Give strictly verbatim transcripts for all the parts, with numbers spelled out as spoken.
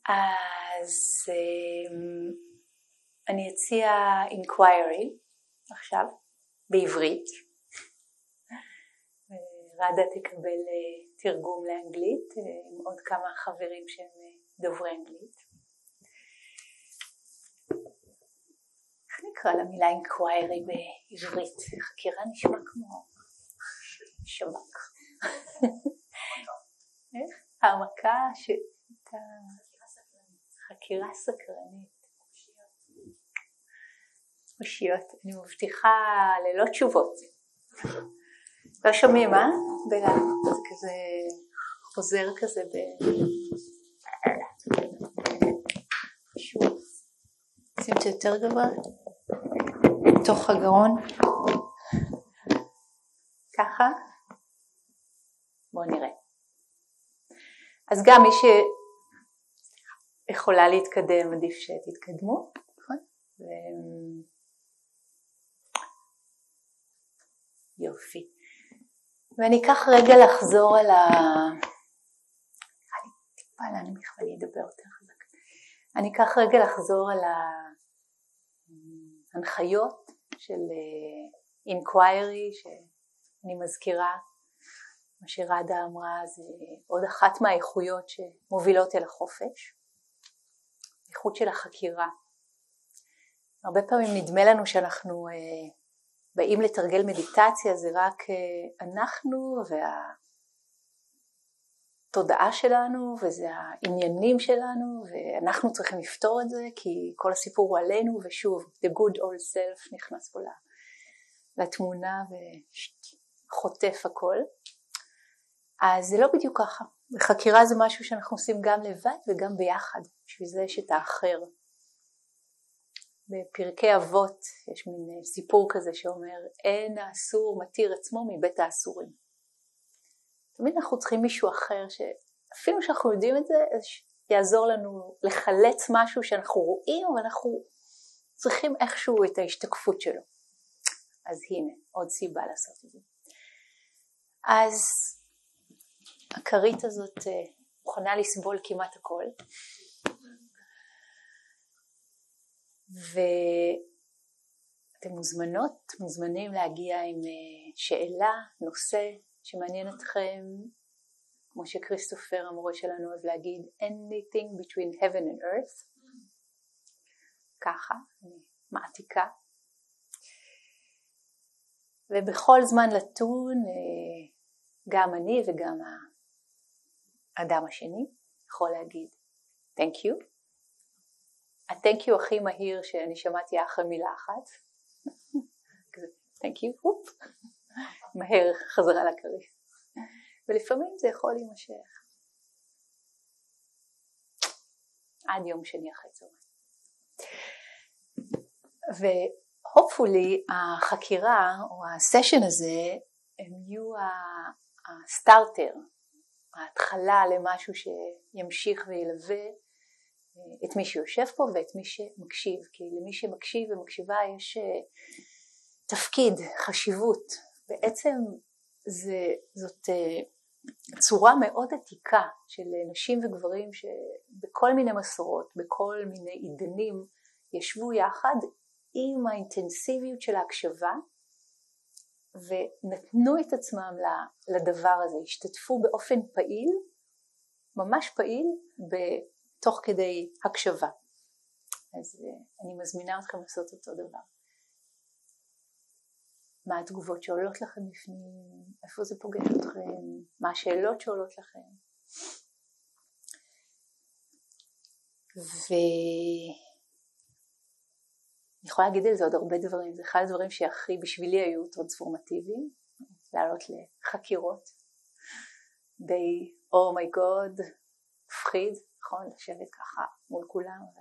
אז אני אציע inquiry עכשיו בעברית. רדה תקבל תרגום לאנגלית עם עוד כמה חברים שהם דוברי אנגלית. איך נקרא למילה inquiry בעברית? חקירה נשמע כמו שב"כ. איך? העמקה שאתה... חקירה סקרנית. אושיות. אני מבטיחה ללא תשובות. לא שומעים, אה? בלה. זה כזה חוזר כזה ב... שוב. שים את זה יותר גבוה. תוך הגרון. ככה. בואו נראה. אז גם מי שיכולה להתקדם, עדיף שתתקדמו. נכון? ו... יופי. ואני אקח רגע לחזור על ה... אני טיפה להנמיך ואני אדבר יותר חזק. אני אקח רגע לחזור על ההנחיות של inquiry, שאני מזכירה, מה שרדה אמרה, זה עוד אחת מהאיכויות שמובילות אל החופש, איכות של החקירה. הרבה פעמים נדמה לנו שאנחנו באים לתרגל מדיטציה, זה רק אנחנו והתודעה שלנו, וזה העניינים שלנו, ואנחנו צריכים לפתור את זה, כי כל הסיפור הוא עלינו, ושוב, the good old self נכנס פה לתמונה וחוטף הכל. אז זה לא בדיוק ככה. חקירה זה משהו שאנחנו עושים גם לבד וגם ביחד, בשביל זה יש את האחר. בפרקי אבות יש מין סיפור כזה שאומר, אין האסור מתיר עצמו מבית האסורים. תמיד אנחנו צריכים מישהו אחר, שאפילו שאנחנו יודעים את זה, יעזור לנו לחלץ משהו שאנחנו רואים, ואנחנו צריכים איכשהו את ההשתקפות שלו. אז הנה, עוד סיבה לעשות את זה. אז הכרית הזאת מוכנה לסבול כמעט הכל. ואתם מוזמנות, מוזמנים להגיע עם שאלה, נושא שמעניין אתכם, כמו שכריסטופר המורה שלנו אוהב להגיד, anything between heaven and earth. ככה, אני מעתיקה. ובכל זמן לתון, גם אני וגם האדם השני יכול להגיד thank you. ה-thank you הכי מהיר שאני שמעתי אחרי מילה אחת. thank you, הופ, מהר חזרה לקריס. ולפעמים זה יכול להימשך. עד יום שני אחרי צהריים. והופפולי החקירה או הסשן הזה הם יהיו הסטארטר, ההתחלה למשהו שימשיך וילווה את מי שיושב פה ואת מי שמקשיב, כי למי שמקשיב ומקשיבה יש תפקיד, חשיבות. בעצם זה, זאת צורה מאוד עתיקה של נשים וגברים שבכל מיני מסורות, בכל מיני עידנים, ישבו יחד עם האינטנסיביות של ההקשבה, ונתנו את עצמם לדבר הזה, השתתפו באופן פעיל, ממש פעיל, תוך כדי הקשבה. אז אני מזמינה אתכם לעשות אותו דבר. מה התגובות שעולות לכם בפנים, איפה זה פוגש אתכם, מה השאלות שעולות לכם. ואני יכולה להגיד על זה עוד הרבה דברים, זה אחד הדברים שהכי בשבילי היו טרנספורמטיביים, לעלות לחקירות, די, oh my god, מפחיד, נכון, לשבת ככה מול כולם, אבל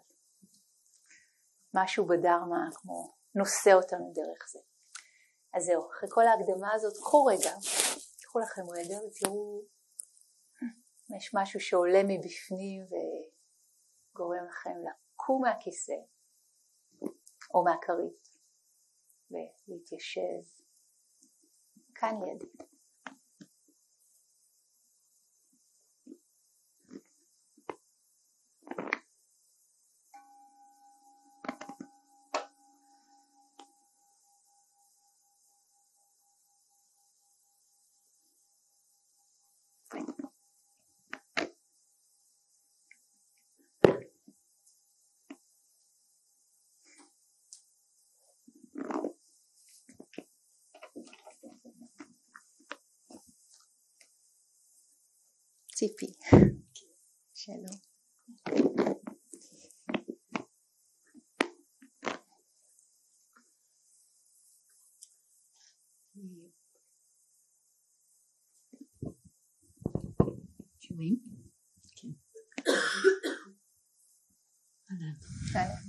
משהו בדרמה כמו נושא אותנו דרך זה. אז זהו, אחרי כל ההקדמה הזאת, קחו רגע, קחו לכם רגע ותראו, יש משהו שעולה מבפנים וגורם לכם לקום מהכיסא או מהכרית ולהתיישב כאן לידי. ציפי. שלום. שומעים? כן. אהלן. אהלן.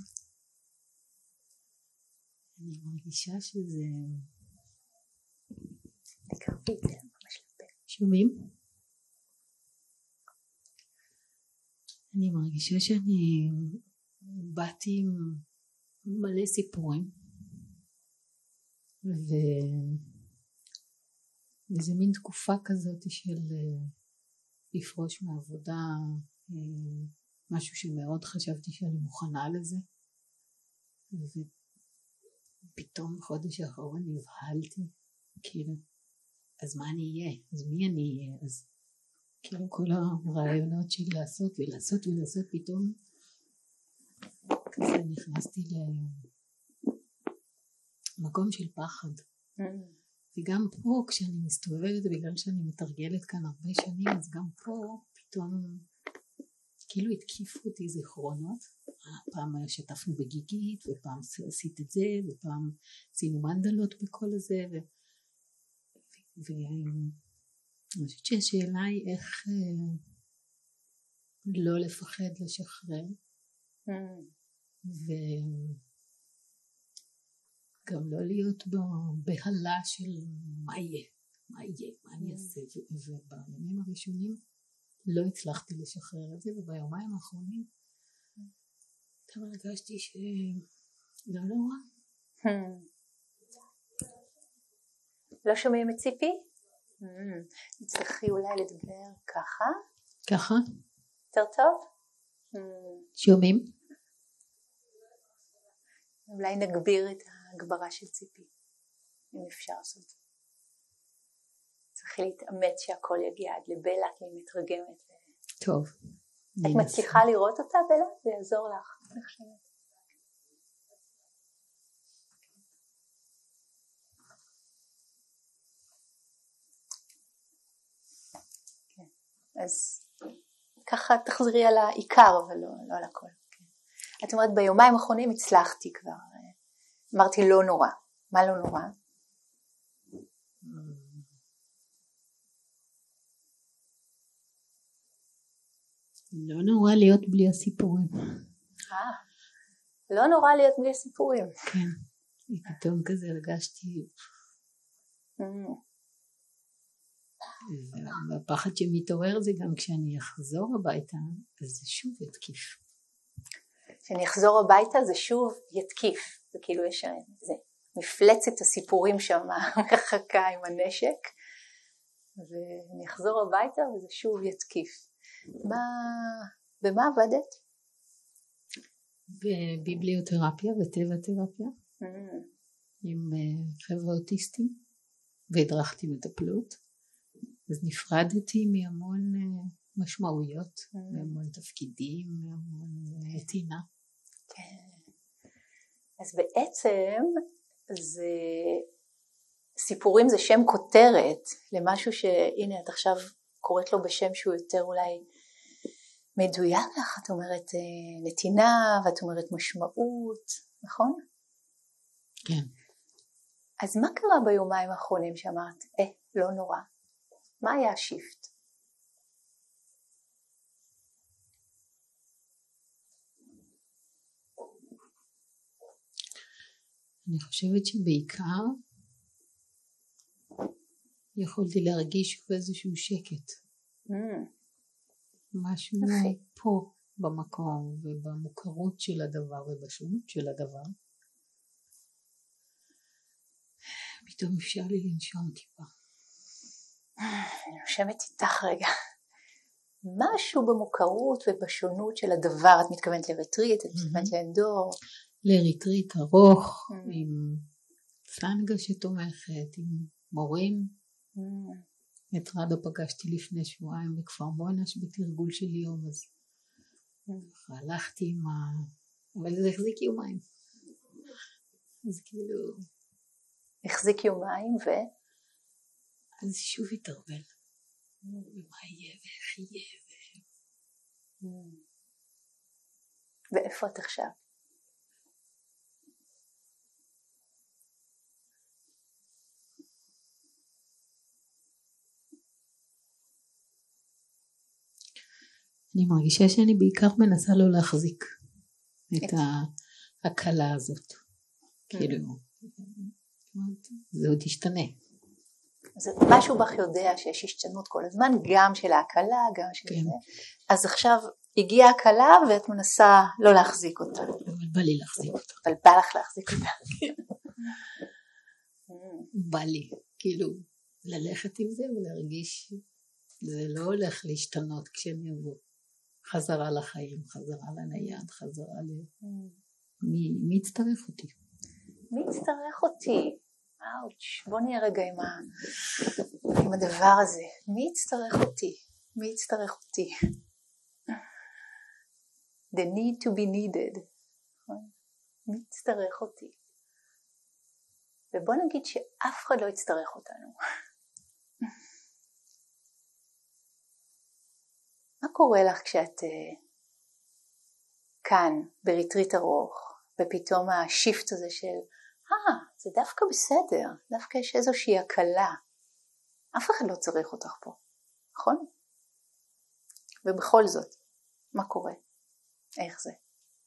אני מרגישה שזה... תקרבי את זה ממש לפה. שומעים? אני מרגישה שאני באתי עם מלא סיפורים ו... וזה מין תקופה כזאת של לפרוש מעבודה, משהו שמאוד חשבתי שאני מוכנה לזה, ופתאום בחודש האחרון נבהלתי, כאילו אז מה אני אהיה? אז מי אני אהיה? אז כאילו כל הרעיונות של לעשות ולעשות ולעשות, פתאום כזה נכנסתי למקום של פחד. וגם פה כשאני מסתובבת, בגלל שאני מתרגלת כאן הרבה שנים, אז גם פה פתאום כאילו התקיפו אותי זיכרונות. פעם שתפנו בגיגית, ופעם עשית את זה, ופעם עשינו מנדלות בכל הזה, ו... ואני חושבת שהשאלה היא איך אה, לא לפחד לשחרר, mm. וגם לא להיות בהלה של מה יהיה, מה יהיה, מה אני אעשה, mm. ובימים הראשונים לא הצלחתי לשחרר את זה, וביומיים האחרונים גם הרגשתי שלא נורא. Hmm. לא שומעים את ציפי? נצטרכי אולי לדבר ככה. ככה? יותר טוב? שומעים? אולי נגביר את ההגברה של ציפי, אם אפשר לעשות. צריכי להתאמץ שהכל יגיע עד לבלה, כי היא מתרגמת. טוב. את מצליחה לראות אותה, בלה? זה יעזור לך. נחשבת. אז ככה תחזרי על העיקר, אבל לא, לא על הכל. כן. את אומרת, ביומיים האחרונים הצלחתי כבר. אמרתי, לא נורא. מה לא נורא? לא נורא להיות בלי הסיפורים. אה, לא נורא להיות בלי הסיפורים. כן, פתאום כזה הרגשתי... והפחד שמתעורר זה גם כשאני אחזור הביתה, אז זה שוב יתקיף. כשאני אחזור הביתה זה שוב יתקיף. זה כאילו יש זה מפלצת הסיפורים שם מחכה עם הנשק, ואני אחזור הביתה וזה שוב יתקיף. מה, במה עבדת? בביבליותרפיה וטבע תרפיה, mm. עם חבר'ה אוטיסטים, והדרכתי מטפלות. אז נפרדתי מהמון משמעויות, mm. מהמון תפקידים, מהמון עטינה. כן. אז בעצם זה, סיפורים זה שם כותרת למשהו שהנה את עכשיו קוראת לו בשם שהוא יותר אולי מדויק לך, את אומרת נתינה ואת אומרת משמעות, נכון? כן. אז מה קרה ביומיים האחרונים שאמרת, אה, לא נורא? מה היה השיפט? אני חושבת שבעיקר יכולתי להרגיש באיזשהו שקט. Mm. משהו okay. פה במקום ובמוכרות של הדבר ובשונות של הדבר. פתאום אפשר לי לנשום טיפה. אני נושמת איתך רגע. משהו במוכרות ובשונות של הדבר, את מתכוונת לריטריט, את מתכוונת mm-hmm. לאנדור? לריטריט ארוך, mm-hmm. עם סנגה שתומכת, עם מורים. Mm-hmm. את רדו פגשתי לפני שבועיים בכפר מונש בתרגול של יום, אז mm-hmm. הלכתי עם ה... אבל זה החזיק יומיים. אז כאילו... החזיק יומיים ו... אז שוב התערבל. מה יהיה ואיך יהיה. ואיפה את עכשיו? אני מרגישה שאני בעיקר מנסה לא להחזיק את ההקלה הזאת. כאילו, זה עוד ישתנה. אז משהו בך יודע שיש השתנות כל הזמן, גם של ההקלה, גם של זה. אז עכשיו הגיעה הקלה ואת מנסה לא להחזיק אותה. אבל בא לי להחזיק אותה. אבל בא לך להחזיק אותה. בא לי, כאילו, ללכת עם זה ולהרגיש, זה לא הולך להשתנות כשאני אבוא. חזרה לחיים, חזרה לנייד, חזרה ל... מי, מי יצטרך אותי? מי יצטרך אותי? אאוץ', בוא נהיה רגע עם, ה... עם הדבר הזה. מי יצטרך אותי? מי יצטרך אותי? The need to be needed. מי יצטרך אותי? ובוא נגיד שאף אחד לא יצטרך אותנו. מה קורה לך כשאת uh, כאן בריטריט ארוך, ופתאום השיפט הזה של, אה, זה דווקא בסדר, דווקא יש איזושהי הקלה. אף אחד לא צריך אותך פה, נכון? ובכל זאת, מה קורה? איך זה?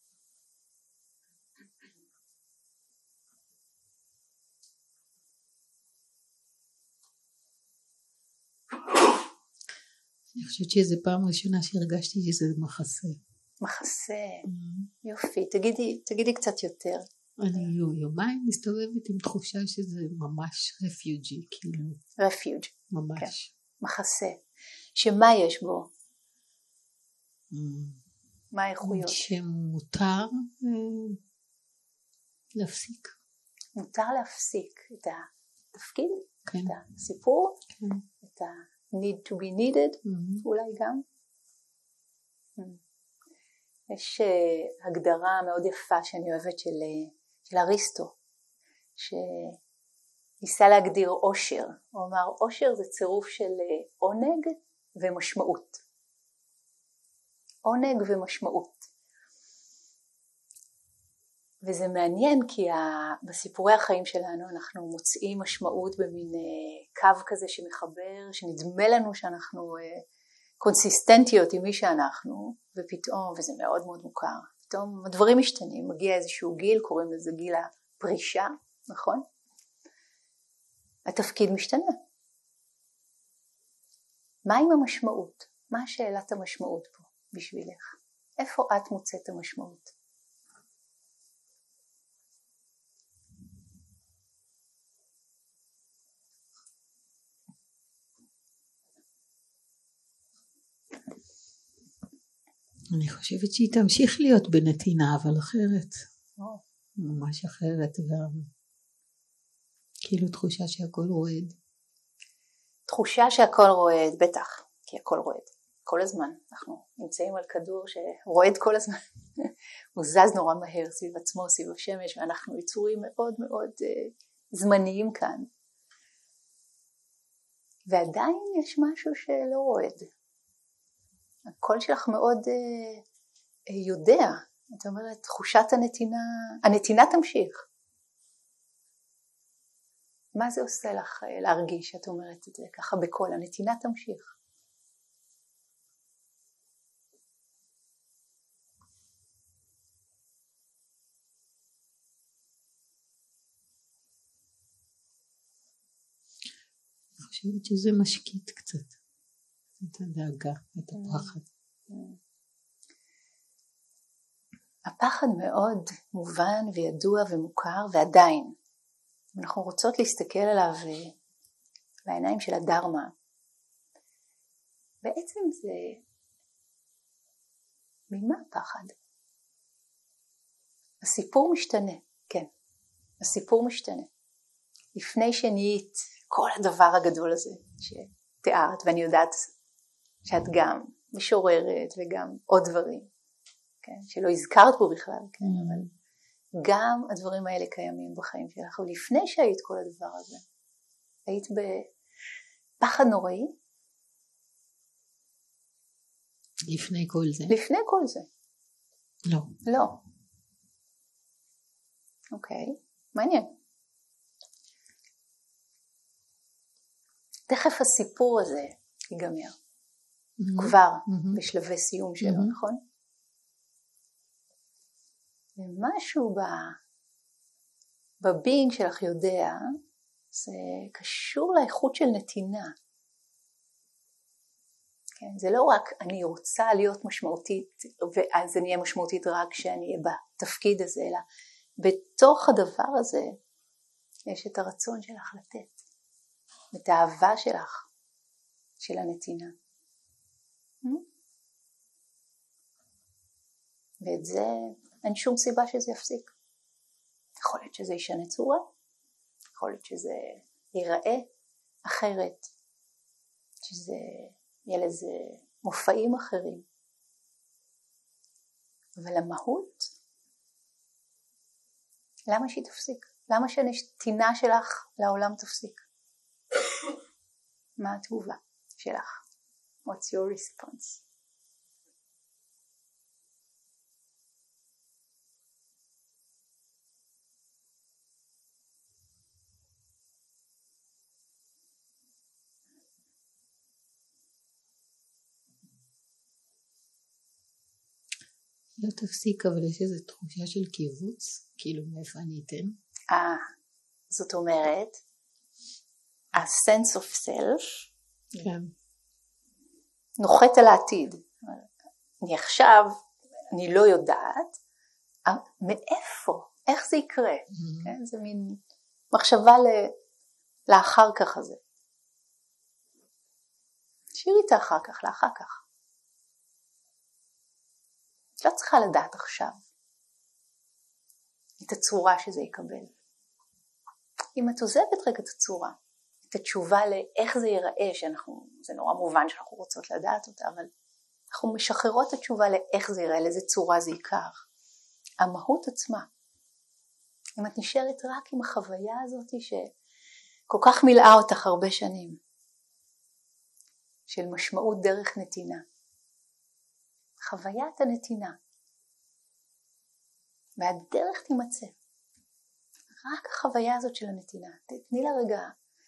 אני חושבת שזו פעם ראשונה שהרגשתי שזה מחסה. מחסה, mm-hmm. יופי, תגידי, תגידי קצת יותר. אני יומיים מסתובבת עם תחושה שזה ממש רפיוג'י, כאילו. רפיוג'. ממש. כן. מחסה. שמה יש בו? Mm. מה האיכויות? שמותר אה, להפסיק. מותר להפסיק את התפקיד, כן. את הסיפור, כן. את ה... need to be needed, mm-hmm. אולי גם. Mm. יש uh, הגדרה מאוד יפה שאני אוהבת של, uh, של אריסטו, שניסה להגדיר אושר. הוא אמר, אושר זה צירוף של uh, עונג ומשמעות. עונג ומשמעות. וזה מעניין כי בסיפורי החיים שלנו אנחנו מוצאים משמעות במין קו כזה שמחבר, שנדמה לנו שאנחנו קונסיסטנטיות עם מי שאנחנו, ופתאום, וזה מאוד מאוד מוכר, פתאום הדברים משתנים, מגיע איזשהו גיל, קוראים לזה גיל הפרישה, נכון? התפקיד משתנה. מה עם המשמעות? מה שאלת המשמעות פה בשבילך? איפה את מוצאת המשמעות? אני חושבת שהיא תמשיך להיות בנתינה, אבל אחרת. Oh. ממש אחרת. גם כאילו תחושה שהכל רועד. תחושה שהכל רועד, בטח, כי הכל רועד. כל הזמן. אנחנו נמצאים על כדור שרועד כל הזמן. הוא זז נורא מהר סביב עצמו, סביב השמש, ואנחנו יצורים מאוד מאוד uh, זמניים כאן. ועדיין יש משהו שלא רועד. הקול שלך מאוד uh, uh, יודע, את אומרת, תחושת הנתינה, הנתינה תמשיך. מה זה עושה לך uh, להרגיש, את אומרת את זה ככה בקול, הנתינה תמשיך. אני חושבת שזה משקיט קצת. את הדאגה, את הפחד. הפחד מאוד מובן וידוע ומוכר, ועדיין אנחנו רוצות להסתכל עליו בעיניים של הדרמה. בעצם זה ממה הפחד? הסיפור משתנה, כן, הסיפור משתנה. לפני שנהיית כל הדבר הגדול הזה שתיארת, ואני יודעת שאת גם משוררת וגם עוד דברים, כן, שלא הזכרת בו בכלל, כן, mm. אבל גם הדברים האלה קיימים בחיים שלך, ולפני שהיית כל הדבר הזה, היית בפחד נוראי, לפני כל זה? לפני כל זה. לא. לא. אוקיי, מעניין. תכף הסיפור הזה ייגמר. Mm-hmm. כבר mm-hmm. בשלבי סיום שלו, mm-hmm. נכון? ומשהו ב... בבינג שלך יודע, זה קשור לאיכות של נתינה. כן, זה לא רק אני רוצה להיות משמעותית, ואז אני אהיה משמעותית רק כשאני אהיה בתפקיד הזה, אלא בתוך הדבר הזה יש את הרצון שלך לתת, את האהבה שלך, של הנתינה. ואת זה אין שום סיבה שזה יפסיק. יכול להיות שזה ישנה צורה, יכול להיות שזה ייראה אחרת, שזה יהיה לזה מופעים אחרים. אבל המהות, למה שהיא תפסיק? למה שהנתינה שלך לעולם תפסיק? מה התגובה שלך? What's your response? לא תפסיק, אבל יש איזו תחושה של קיבוץ, כאילו מאיפה אני אתן? אה, זאת אומרת, ה-sense of self כן. נוחת על העתיד. אני עכשיו, אני לא יודעת, מאיפה, איך זה יקרה? Mm-hmm. כן? זה מין מחשבה ל... לאחר כך הזה. תשאירי את האחר כך, לאחר כך. את לא צריכה לדעת עכשיו את הצורה שזה יקבל. אם את עוזבת רגע את הצורה, את התשובה לאיך זה ייראה, שאנחנו, זה נורא מובן שאנחנו רוצות לדעת אותה, אבל אנחנו משחררות את התשובה לאיך זה ייראה, לאיזה צורה זה ייקח. המהות עצמה. אם את נשארת רק עם החוויה הזאת שכל כך מילאה אותך הרבה שנים, של משמעות דרך נתינה. חוויית הנתינה. והדרך תימצא. רק החוויה הזאת של הנתינה. תתני לה רגע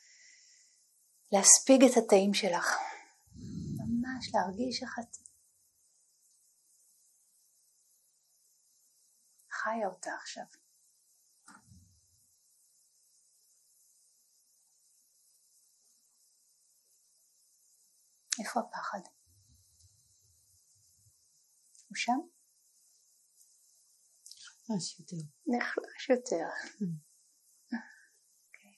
להספיג את התאים שלך. ממש להרגיש איך את חיה אותה עכשיו. איפה הפחד? הוא שם? נחלש יותר. נחלש יותר. Okay.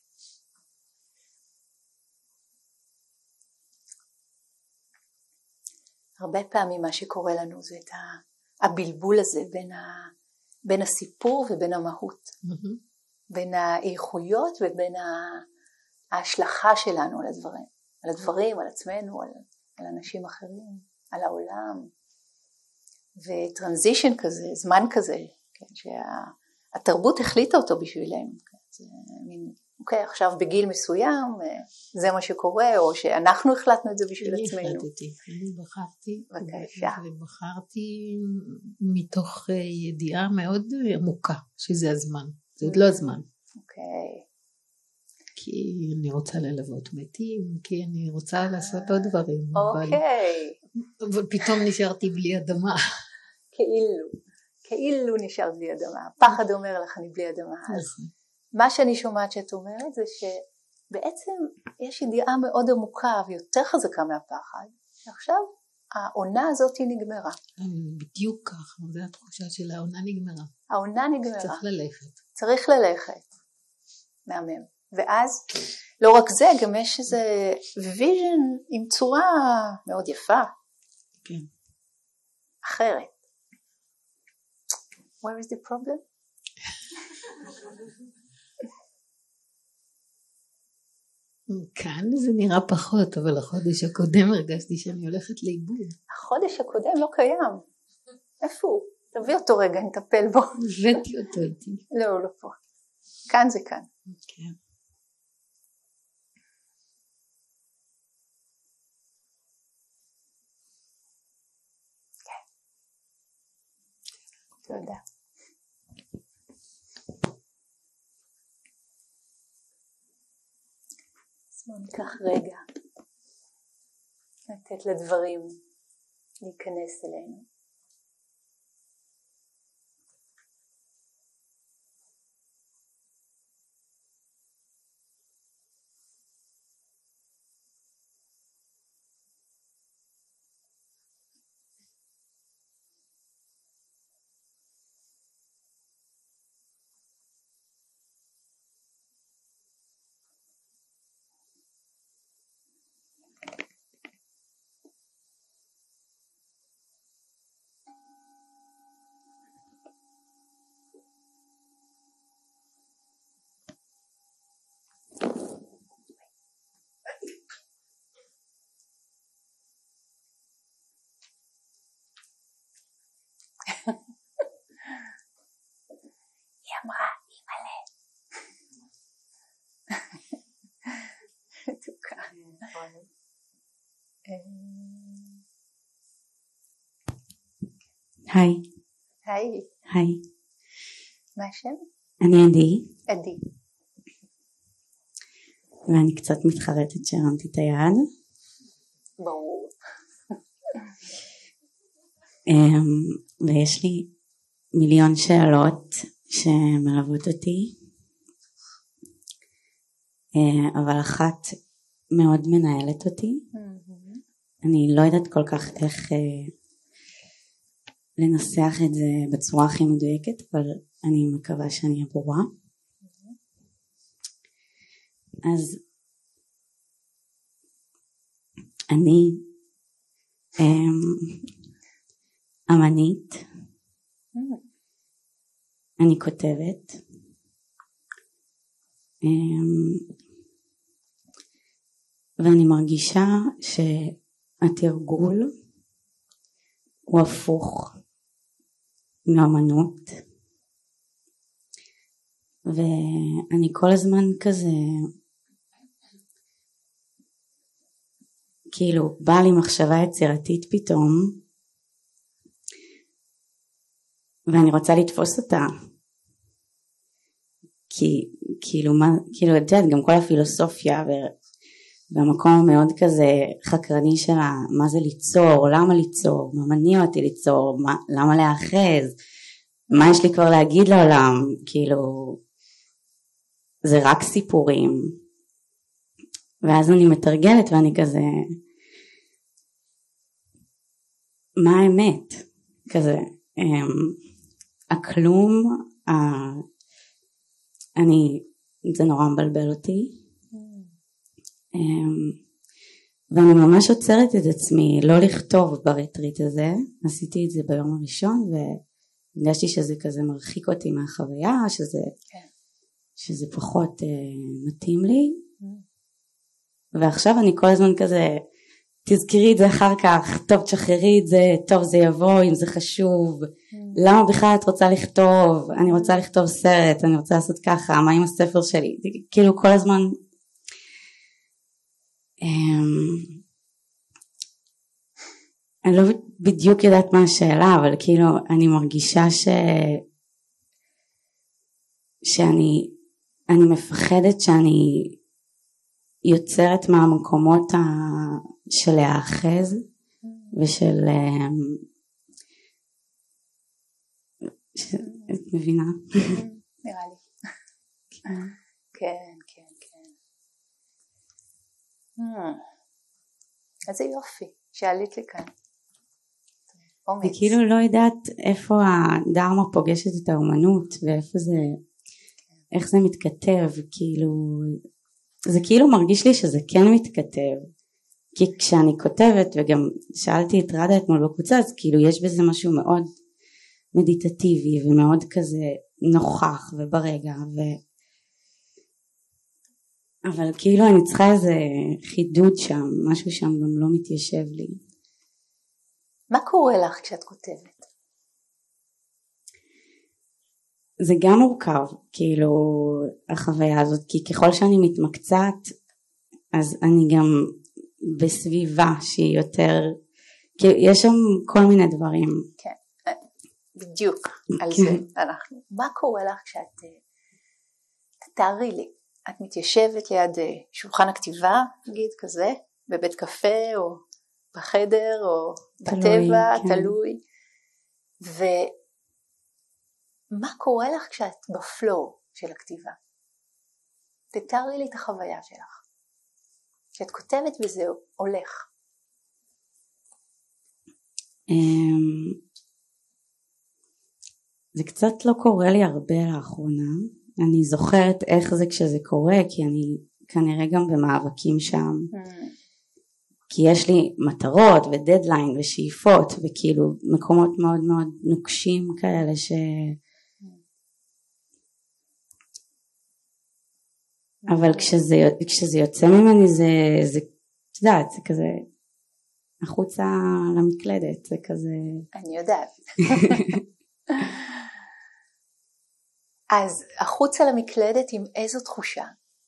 הרבה פעמים מה שקורה לנו זה את הבלבול הזה בין, ה, בין הסיפור ובין המהות. Mm-hmm. בין האיכויות ובין ההשלכה שלנו על הדברים. על הדברים, על עצמנו, על, על אנשים אחרים, על העולם. וטרנזישן כזה, זמן כזה, כן, שהתרבות החליטה אותו בשבילנו. כן, זה מין, אוקיי, עכשיו בגיל מסוים, זה מה שקורה, או שאנחנו החלטנו את זה בשביל אני עצמנו. אני החלטתי, אני בחרתי, בבקשה. ובחרתי מתוך ידיעה מאוד עמוקה, שזה הזמן, זה עוד לא הזמן. אוקיי. כי אני רוצה ללוות מתים, כי אני רוצה לעשות עוד דברים. אוקיי. אבל, אבל פתאום נשארתי בלי אדמה. כאילו, כאילו נשארת בלי אדמה. פחד אומר לך אני בלי אדמה. אז מה שאני שומעת שאת אומרת זה שבעצם יש ידיעה מאוד עמוקה ויותר חזקה מהפחד. ועכשיו העונה הזאת היא נגמרה. בדיוק ככה, זו התחושה של העונה נגמרה. העונה נגמרה. צריך ללכת. צריך ללכת. מהמם. ואז לא רק זה, גם יש איזה ויז'ן עם צורה מאוד יפה. כן. אחרת. Where is the problem? כאן זה נראה פחות, אבל החודש הקודם הרגשתי שאני הולכת לאיבוד. החודש הקודם לא קיים. איפה הוא? תביא אותו רגע, נטפל בו. הבאתי אותו איתי. לא, לא פה. כאן זה כאן. כן. תודה. אז בואו ניקח רגע לתת לדברים להיכנס אלינו. היא אמרה, היא מלא. תוקה. היי. היי. היי. מה השם? אני עדי. עדי. ואני קצת מתחרטת שהרמתי את היד. ברור. ויש לי מיליון שאלות שמלוות אותי, אבל אחת מאוד מנהלת אותי. אני לא יודעת כל כך איך לנסח את זה בצורה הכי מדויקת, אבל אני מקווה שאני אהיה ברורה. אז אני אמנית, אני כותבת, ואני מרגישה שהתרגול הוא הפוך מאמנות, ואני כל הזמן כזה כאילו באה לי מחשבה יצירתית פתאום, ואני רוצה לתפוס אותה, כי כאילו מה, כאילו את יודעת, גם כל הפילוסופיה והמקום המאוד כזה חקרני שלה, מה זה ליצור, למה ליצור, מה מניע אותי ליצור, מה, למה להאחז, מה יש לי כבר להגיד לעולם, כאילו זה רק סיפורים. ואז אני מתרגלת ואני כזה, מה האמת? כזה, הכלום, אני, זה נורא מבלבל אותי. ואני ממש עוצרת את עצמי לא לכתוב ברטריט הזה. עשיתי את זה ביום הראשון והרגשתי שזה כזה מרחיק אותי מהחוויה, שזה, שזה פחות מתאים לי. ועכשיו אני כל הזמן כזה, תזכרי את זה אחר כך, טוב תשחררי את זה, טוב זה יבוא אם זה חשוב, למה בכלל את רוצה לכתוב, אני רוצה לכתוב סרט, אני רוצה לעשות ככה, מה עם הספר שלי, כאילו כל הזמן, אני לא בדיוק יודעת מה השאלה, אבל כאילו אני מרגישה ש... שאני אני מפחדת שאני יוצרת מהמקומות של להאחז ושל, את מבינה? נראה לי. כן, כן, כן. איזה יופי שעלית לי כאן. וכאילו לא יודעת איפה הדרמה פוגשת את האומנות ואיפה זה, איך זה מתכתב, כאילו זה כאילו מרגיש לי שזה כן מתכתב, כי כשאני כותבת, וגם שאלתי את רדה אתמול בקבוצה, אז כאילו יש בזה משהו מאוד מדיטטיבי ומאוד כזה נוכח וברגע, ו... אבל כאילו אני צריכה איזה חידוד שם, משהו שם גם לא מתיישב לי. מה קורה לך כשאת כותבת? זה גם מורכב, כאילו החוויה הזאת, כי ככל שאני מתמקצעת, אז אני גם בסביבה שהיא יותר, כי יש שם כל מיני דברים. כן. בדיוק על זה אנחנו. מה קורה לך כשאת, תתארי לי, את מתיישבת ליד שולחן הכתיבה, נגיד כזה, בבית קפה או בחדר או בטבע, תלוי, כן. תלוי. ומה קורה לך כשאת בפלואו של הכתיבה? תתארי לי את החוויה שלך. כשאת כותבת וזה הולך. זה קצת לא קורה לי הרבה לאחרונה. אני זוכרת איך זה כשזה קורה, כי אני כנראה גם במאבקים שם. כי יש לי מטרות ודדליין ושאיפות, וכאילו מקומות מאוד מאוד נוקשים כאלה ש... אבל כשזה, כשזה יוצא ממני זה, זה, את יודעת, זה כזה החוצה למקלדת, זה כזה... אני יודעת. אז החוצה למקלדת עם איזו תחושה?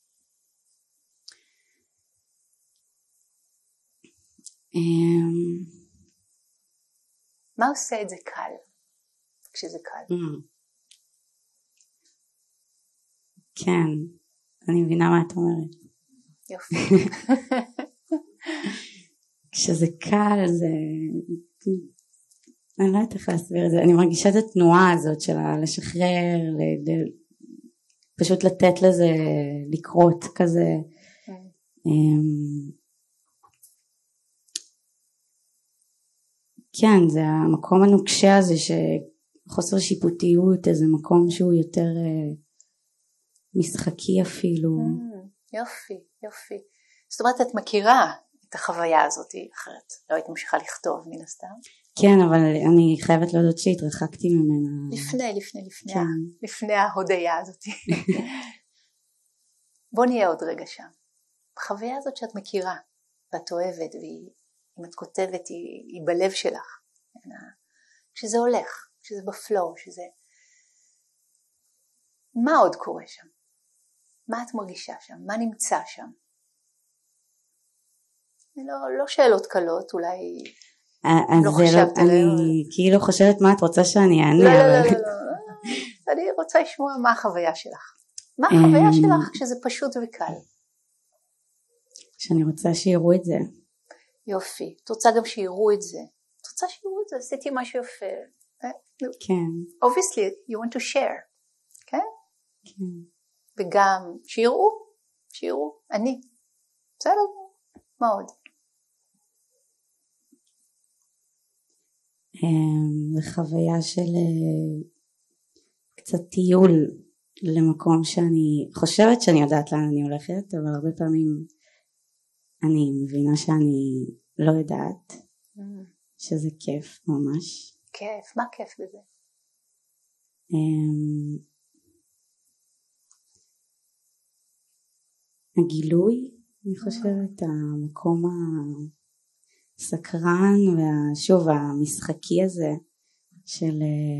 מה עושה את זה קל? כשזה קל. כן, אני מבינה מה את אומרת. יופי. כשזה קל זה... אני לא יודעת איך להסביר את זה, אני מרגישה את התנועה הזאת של לשחרר, ל... פשוט לתת לזה לקרות כזה. כן, זה המקום הנוקשה הזה שחוסר שיפוטיות, איזה מקום שהוא יותר משחקי אפילו. יופי, יופי. זאת אומרת את מכירה את החוויה הזאת, אחרת לא היית ממשיכה לכתוב מן הסתם. כן, אבל אני חייבת להודות שהתרחקתי ממנה. לפני, לפני, לפני, כן. לפני ההודעה הזאת. בוא נהיה עוד רגע שם. החוויה הזאת שאת מכירה, ואת אוהבת, ואם את כותבת היא, היא בלב שלך. כשזה הולך, כשזה בפלואו, שזה... מה עוד קורה שם? מה את מרגישה שם? מה נמצא שם? לא, לא שאלות קלות, אולי... אז לא חשבת עליהם. אני כאילו חושבת מה את רוצה שאני אענה. לא, לא, לא, לא. אני רוצה לשמוע מה החוויה שלך. מה החוויה שלך כשזה פשוט וקל? שאני רוצה שיראו את זה. יופי. את רוצה גם שיראו את זה. את רוצה שיראו את זה. עשיתי משהו יפה. כן. Obviously, you want to share. כן? כן. וגם שיראו. שיראו. אני. בסדר. מה עוד? וחוויה של קצת טיול למקום שאני חושבת שאני יודעת לאן אני הולכת, אבל הרבה פעמים אני מבינה שאני לא יודעת, שזה כיף ממש. כיף, מה כיף בזה? הגילוי, אני חושבת, המקום הסקרן ושוב המשחקי הזה של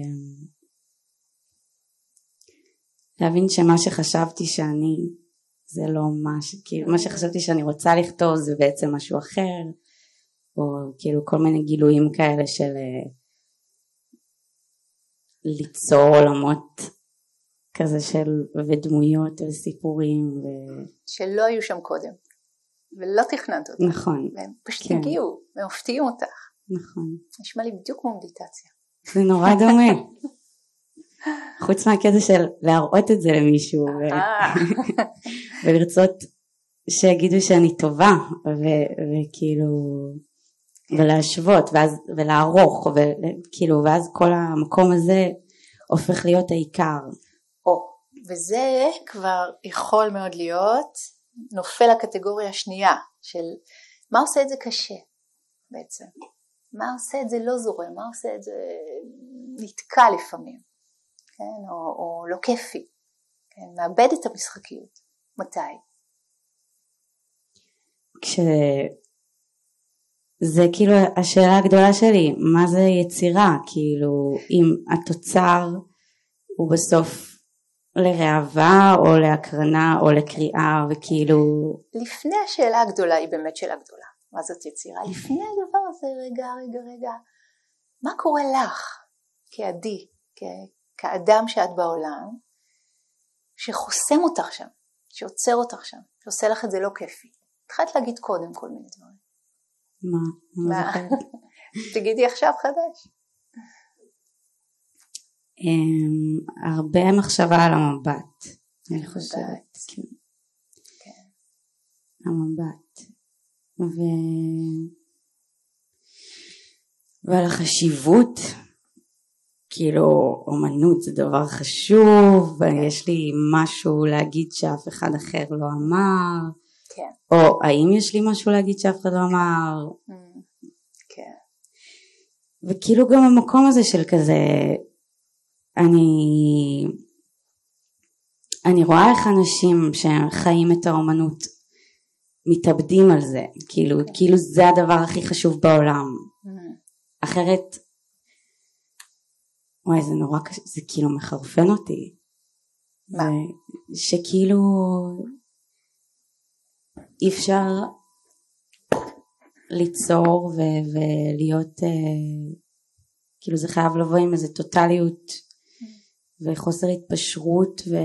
להבין שמה שחשבתי שאני זה לא מה שכאילו מה שחשבתי שאני רוצה לכתוב זה בעצם משהו אחר, או כאילו כל מיני גילויים כאלה של ליצור עולמות כזה של ודמויות וסיפורים ו... שלא היו שם קודם ולא תכננת אותם. נכון. והם פשוט כן. הגיעו והם מפתיעים אותך. נכון. נשמע לי בדיוק כמו מדיטציה. זה נורא דומה. חוץ מהקטע של להראות את זה למישהו ו... ולרצות שיגידו שאני טובה ו- וכאילו ולהשוות ואז ולערוך וכאילו ואז כל המקום הזה הופך להיות העיקר. או, וזה כבר יכול מאוד להיות נופל לקטגוריה השנייה של מה עושה את זה קשה בעצם, מה עושה את זה לא זורם, מה עושה את זה נתקע לפעמים, כן? או, או לא כיפי, כן? מאבד את המשחקיות. מתי? כשזה כאילו השאלה הגדולה שלי, מה זה יצירה, כאילו אם התוצר הוא בסוף לרעבה או להקרנה או לקריאה וכאילו... לפני השאלה הגדולה היא באמת שאלה גדולה, מה זאת יצירה? לפני הדבר הזה רגע רגע רגע, מה קורה לך כעדי, כאדם שאת בעולם, שחוסם אותך שם, שעוצר אותך שם, שעושה לך את זה לא כיפי. התחלת להגיד קודם כל מיני דברים. מה? מה זוכרת? תגידי עכשיו חדש. הרבה מחשבה על המבט, אני חושבת. כן. המבט. ו... ועל החשיבות, כאילו אומנות זה דבר חשוב, ויש לי משהו להגיד שאף אחד אחר לא אמר, כן. או האם יש לי משהו להגיד שאף אחד לא אמר, כן. וכאילו גם המקום הזה של כזה, אני, אני רואה איך אנשים שחיים את האומנות מתאבדים על זה, כאילו, כאילו זה הדבר הכי חשוב בעולם, אחרת, וואי זה נורא קשה, זה כאילו מחרפן אותי. מה? שכאילו אי אפשר ליצור ו- ולהיות, uh, כאילו זה חייב לבוא עם איזו טוטליות וחוסר התפשרות. ו...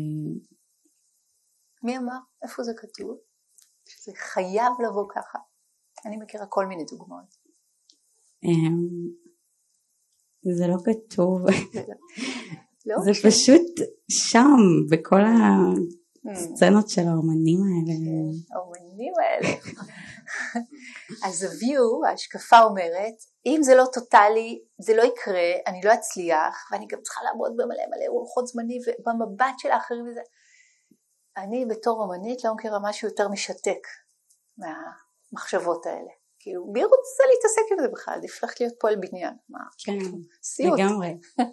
מי אמר? איפה זה כתוב? שזה חייב לבוא ככה. אני מכירה כל מיני דוגמאות. Um, זה לא כתוב, לא, זה ש... פשוט שם בכל הסצנות של האומנים האלה. האומנים האלה. אז ה-view, ההשקפה אומרת, אם זה לא טוטלי, זה לא יקרה, אני לא אצליח, ואני גם צריכה לעבוד במלא מלא רוחות זמני, ובמבט של האחרים וזה. אני בתור אומנית לא מכירה משהו יותר משתק מהמחשבות האלה. כאילו, מי רוצה להתעסק עם זה בכלל? עדיף לך להיות פועל בניין. מה? כן, סיוט. לגמרי.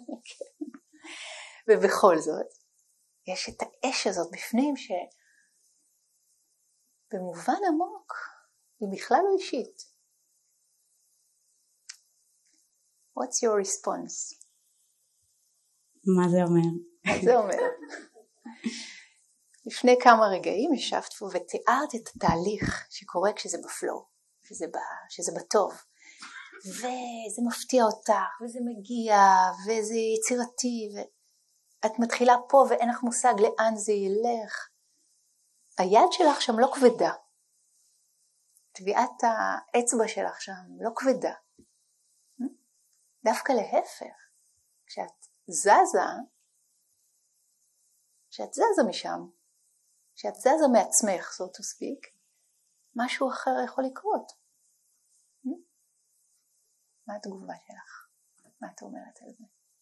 ובכל זאת, יש את האש הזאת בפנים שבמובן עמוק היא בכלל לא אישית. What's your response? מה זה אומר? מה זה אומר? לפני כמה רגעים ישבת פה ותיארת את התהליך שקורה כשזה בפלואו. שזה, ב, שזה בטוב, וזה מפתיע אותך, וזה מגיע, וזה יצירתי, ואת מתחילה פה ואין לך מושג לאן זה ילך. היד שלך שם לא כבדה, טביעת האצבע שלך שם לא כבדה, דווקא להפך, כשאת זזה, כשאת זזה משם, כשאת זזה מעצמך, so to speak, משהו אחר יכול לקרות. מה התגובה שלך? מה את אומרת על זה?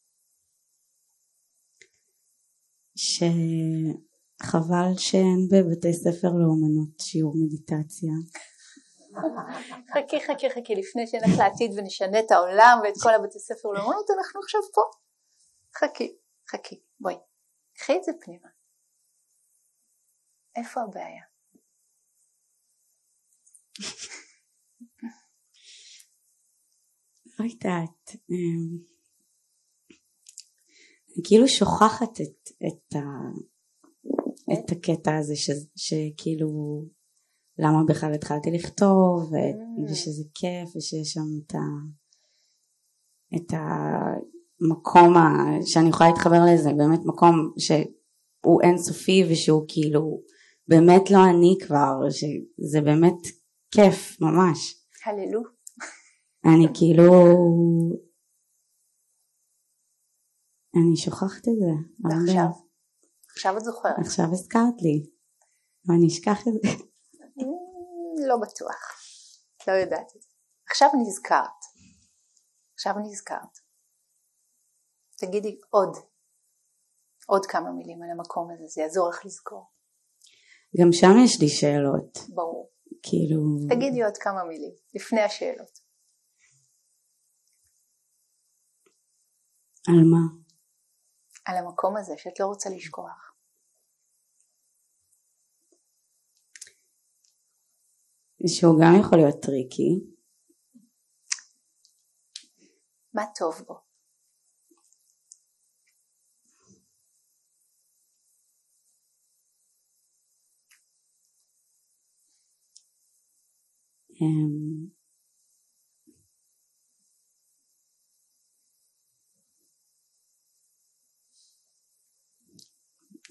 שחבל שאין בבתי ספר לאומנות שיעור מדיטציה. חכי חכי חכי, לפני שנלך לעתיד ונשנה את העולם ואת כל הבתי ספר לאומנות, אנחנו עכשיו פה. חכי, חכי, בואי, קחי את זה פנימה. איפה הבעיה? לא יודעת, אני כאילו שוכחת את, את, ה, את הקטע הזה ש, שכאילו למה בכלל התחלתי לכתוב ושזה כיף ושיש שם את, ה, את המקום שאני יכולה להתחבר לזה, באמת מקום שהוא אינסופי ושהוא כאילו באמת לא אני כבר, שזה באמת כיף ממש. הללו. אני כאילו, אני שוכחת את זה. ועכשיו? עכשיו את זוכרת. עכשיו הזכרת לי. ואני אשכח את זה. לא בטוח. את לא יודעת את זה. עכשיו נזכרת. עכשיו נזכרת. תגידי עוד. עוד כמה מילים על המקום הזה. זה יעזור לך לזכור. גם שם יש לי שאלות. ברור. כאילו... תגידי עוד כמה מילים. לפני השאלות. על מה? על המקום הזה שאת לא רוצה לשכוח. שהוא גם יכול להיות טריקי. מה טוב בו? Um...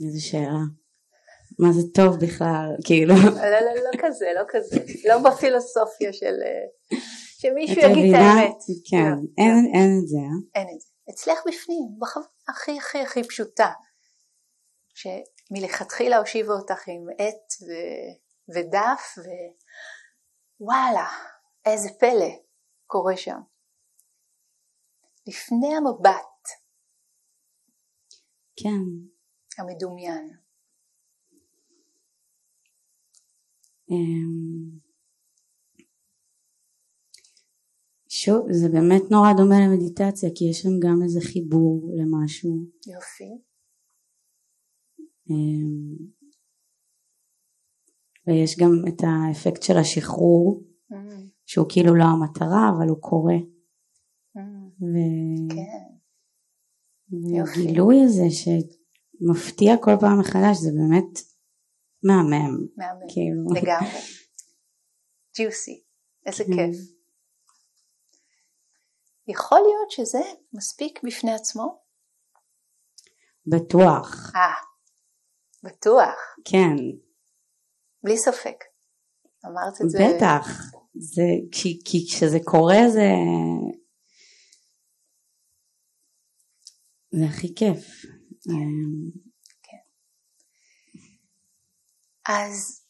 איזו שאלה. מה זה טוב בכלל, כאילו. לא, לא, לא כזה, לא כזה. לא בפילוסופיה של שמישהו יגיד את האמת. כן, אין את זה. אין את זה. אצלך בפנים, בחוויה הכי הכי הכי פשוטה, שמלכתחילה הושיבה אותך עם עט ודף, ווואלה, איזה פלא קורה שם. לפני המבט. כן. המדומיין. שוב, זה באמת נורא דומה למדיטציה, כי יש שם גם איזה חיבור למשהו. יופי. ויש גם את האפקט של השחרור, mm. שהוא כאילו לא המטרה, אבל הוא קורה. Mm. ו... כן. והגילוי הזה שמפתיע כל פעם מחדש, זה באמת מהמם. מהמם, כאילו. לגמרי. ג'יוסי, איזה mm. כיף. יכול להיות שזה מספיק בפני עצמו? בטוח. אה, בטוח. כן. בלי ספק. אמרת את זה. בטח. זה, כי, כי כשזה קורה זה, זה הכי כיף. כן. כן. אז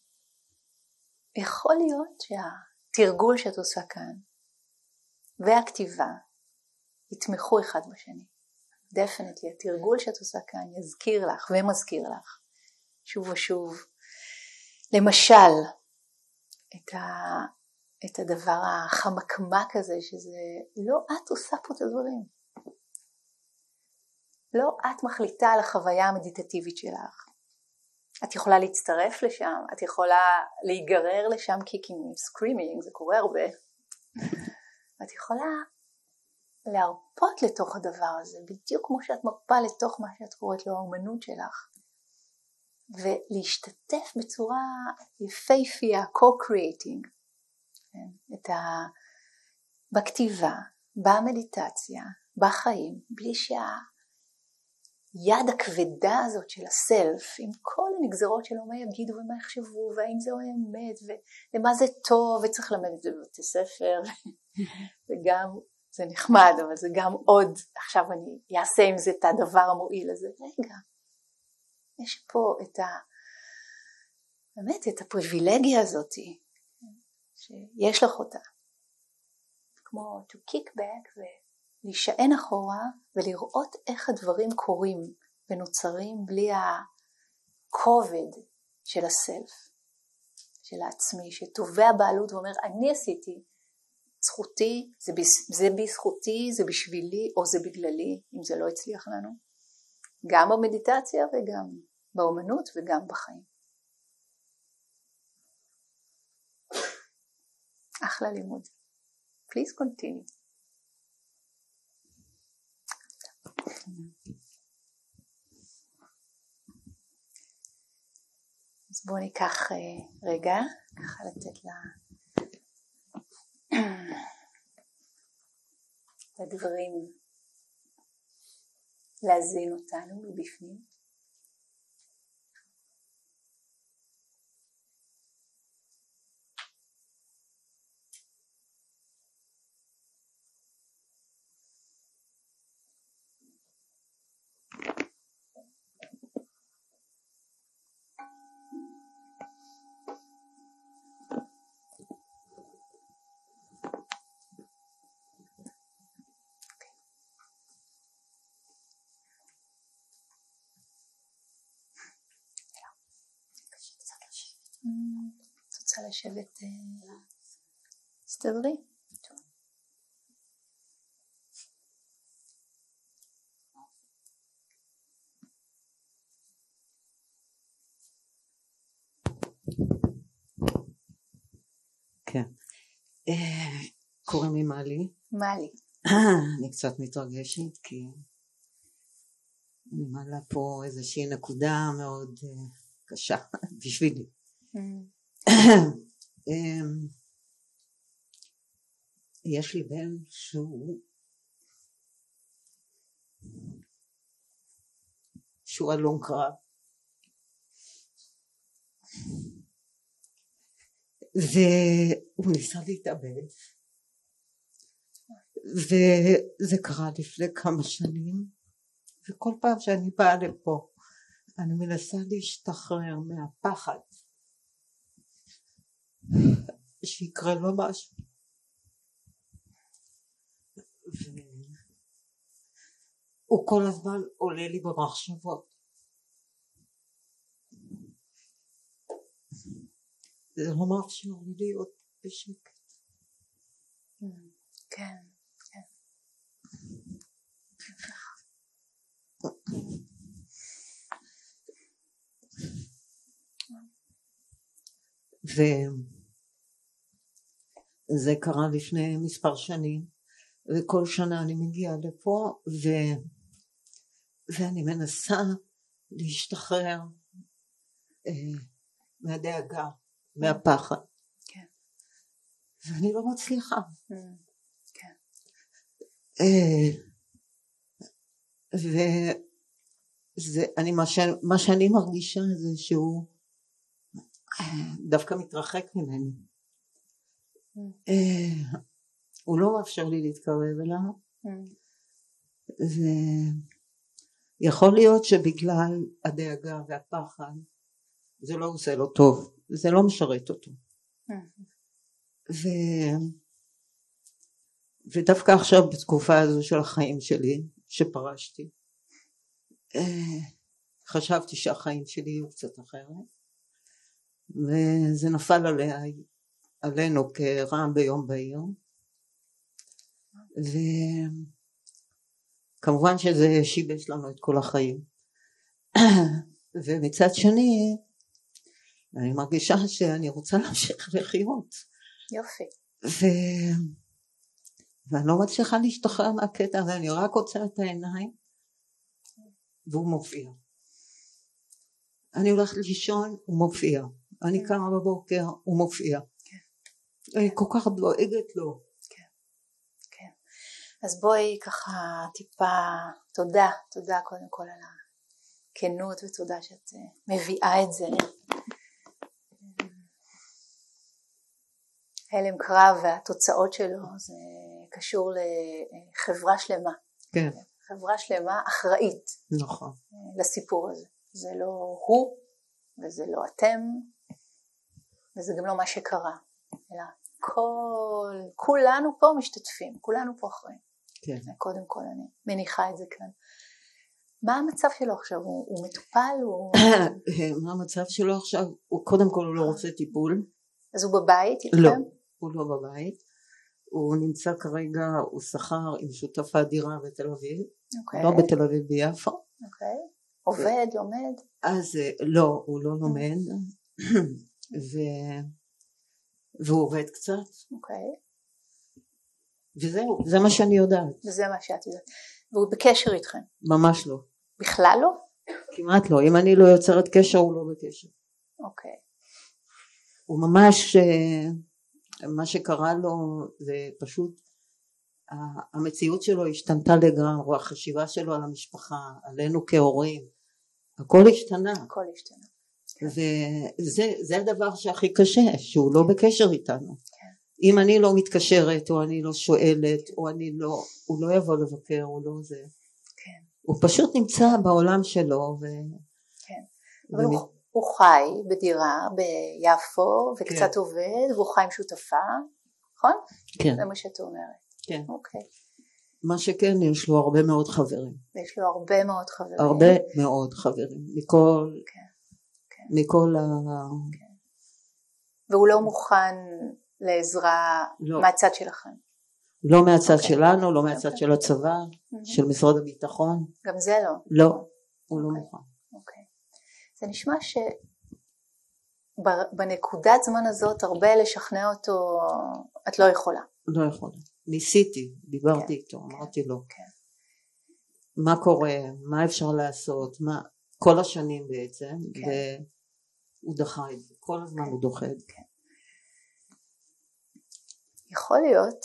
יכול להיות שהתרגול שאת עושה כאן, והכתיבה יתמכו אחד בשני. דפנטלי, התרגול שאת עושה כאן יזכיר לך ומזכיר לך שוב ושוב, למשל, את, ה, את הדבר החמקמק הזה, שזה לא את עושה פה את הדברים. לא את מחליטה על החוויה המדיטטיבית שלך. את יכולה להצטרף לשם, את יכולה להיגרר לשם kicking, screaming, זה קורה הרבה. את יכולה להרפות לתוך הדבר הזה, בדיוק כמו שאת מרפה לתוך מה שאת קוראת לו האומנות שלך, ולהשתתף בצורה יפהפייה, co-creating, את ה... בכתיבה, במדיטציה, בחיים, בלי שהיד הכבדה הזאת של הסלף, עם כל הנגזרות שלו, מה יגידו ומה יחשבו, והאם זה אמת, ולמה זה טוב, וצריך ללמד את זה בבתי ספר, וגם זה נחמד, אבל זה גם עוד, עכשיו אני אעשה עם זה את הדבר המועיל הזה. רגע, יש פה את ה... באמת, את הפריבילגיה הזאת, שיש לך אותה. כמו to kick back ולהישען אחורה, ולראות איך הדברים קורים ונוצרים בלי הכובד של הסלף, של העצמי, שתובע בעלות ואומר, אני עשיתי, זכותי, זה, זה בזכותי, זה בשבילי, או זה בגללי, אם זה לא הצליח לנו. גם במדיטציה וגם באומנות וגם בחיים. אחלה לימוד. Please continue. אז בואו ניקח רגע, ככה לתת לה... הדברים להזין אותנו מבפנים. את רוצה לשבת, תסתדרי? כן. קוראים לי מאלי. מאלי. אני קצת מתרגשת כי אני מעלה פה איזושהי נקודה מאוד קשה בשבילי. יש לי בן שהוא שהוא הלום קרב והוא ניסה להתאבד, וזה קרה לפני כמה שנים, וכל פעם שאני באה לפה אני מנסה להשתחרר מהפחד שיקרה לו משהו, והוא כל הזמן עולה לי במחשבות. זה לא מאפשר לי להיות בשקט. כן, כן. וזה קרה לפני מספר שנים, וכל שנה אני מגיעה לפה ו... ואני מנסה להשתחרר אה, מהדאגה, מהפחד. כן. ואני לא מצליחה. כן. אה, וזה, אני, מה, ש... מה שאני מרגישה זה שהוא דווקא מתרחק ממני. הוא לא מאפשר לי להתקרב אליו, ויכול להיות שבגלל הדאגה והפחד זה לא עושה לו טוב, זה לא משרת אותו. ו... ודווקא עכשיו בתקופה הזו של החיים שלי שפרשתי, חשבתי שהחיים שלי יהיו קצת אחרת, וזה נפל עליה, עלינו כרעם ביום בהיר, וכמובן שזה שיבש לנו את כל החיים. ומצד שני אני מרגישה שאני רוצה להמשיך לחיות. יופי. ו... ואני לא מצליחה להשתחרר מהקטע הזה, אני רק עוצרת את העיניים והוא מופיע. אני הולכת לישון, הוא מופיע. אני קמה בבוקר, הוא מופיע. אני כל כך דואגת לו. כן, כן. אז בואי ככה טיפה, תודה, תודה קודם כל על הכנות, ותודה שאת מביאה את זה. הלם קרב והתוצאות שלו, זה קשור לחברה שלמה. כן. חברה שלמה אחראית. נכון. לסיפור הזה. זה לא הוא, וזה לא אתם, וזה גם לא מה שקרה. אלא כל, כולנו פה משתתפים, כולנו פה אחראים. כן. קודם כל אני מניחה את זה כאן. מה המצב שלו עכשיו? הוא, הוא מטופל? הוא... מה המצב שלו עכשיו? הוא קודם כל הוא לא רוצה טיפול. אז הוא בבית איתכם? לא, הוא לא בבית. הוא נמצא כרגע, הוא שכר עם שותפה דירה בתל אביב. אוקיי. לא בתל אביב ביפו. אוקיי. עובד, לומד? אז לא, הוא לא לומד. ו... והוא עובד קצת. אוקיי. וזהו, זה מה שאני יודעת. וזה מה שאת יודעת. והוא בקשר איתכם? ממש לא. בכלל לא? כמעט לא. אם אני לא יוצרת קשר, הוא לא בקשר. אוקיי. הוא ממש, מה שקרה לו זה פשוט, המציאות שלו השתנתה לגמרי, החשיבה שלו על המשפחה, עלינו כהורים, הכל השתנה. הכל השתנה. וזה זה הדבר שהכי קשה, שהוא לא בקשר איתנו. אם אני לא מתקשרת או אני לא שואלת או אני לא, הוא לא יבוא לבקר, הוא לא זה. הוא פשוט נמצא בעולם שלו. אבל הוא חי בדירה ביפו וקצת עובד, והוא חי עם שותפה, נכון? כן. זה מה שאת אומרת. כן. אוקיי. מה שכן, יש לו הרבה מאוד חברים. יש לו הרבה מאוד חברים. הרבה מאוד חברים. מכל... מכל ה... והוא לא מוכן לעזרה מהצד שלכם? לא מהצד שלנו, לא מהצד של הצבא, של משרד הביטחון. גם זה לא? לא, הוא לא מוכן. אוקיי. זה נשמע שבנקודת זמן הזאת הרבה לשכנע אותו את לא יכולה. לא יכולה. ניסיתי, דיברתי איתו, אמרתי לו. מה קורה, מה אפשר לעשות, מה... כל השנים בעצם, והוא דחה את זה, כל הזמן הוא דוחה את זה. יכול להיות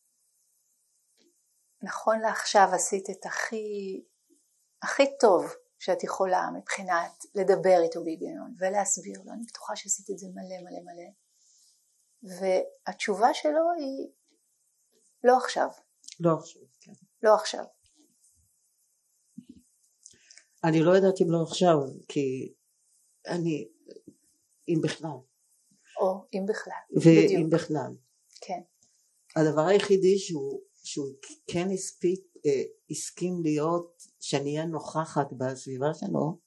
שנכון לעכשיו עשית את הכי, הכי טוב שאת יכולה מבחינת לדבר איתו בהיגיון ולהסביר לו, אני בטוחה שעשית את זה מלא מלא מלא, והתשובה שלו היא לא עכשיו. לא עכשיו, כן. לא עכשיו. אני לא יודעת אם לא עכשיו, כי אני, אם בכלל. או אם בכלל. ואם בדיוק. בכלל. כן. הדבר היחידי שהוא, שהוא כן הספיק, אה, הסכים להיות, שאני אהיה נוכחת בסביבה שלו,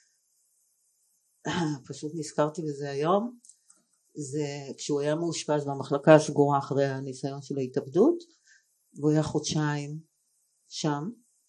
פשוט נזכרתי בזה היום, זה כשהוא היה מאושפז במחלקה הסגורה אחרי הניסיון של ההתאבדות, והוא היה חודשיים שם,